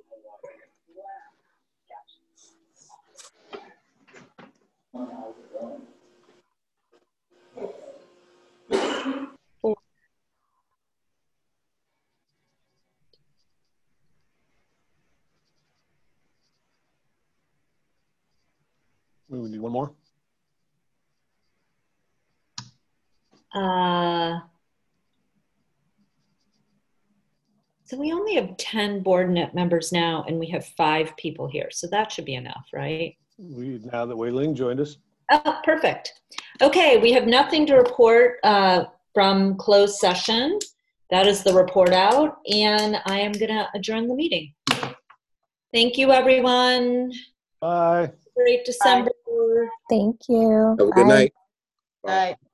We need one more. Uh, so we only have ten board net members now, and we have five people here. So that should be enough, right? We, now that Wei Ling joined us. Oh, perfect. Okay, we have nothing to report uh, from closed session. That is the report out, and I am going to adjourn the meeting. Thank you, everyone. Bye. Great December. Thank you. Have a good Bye. night. Bye.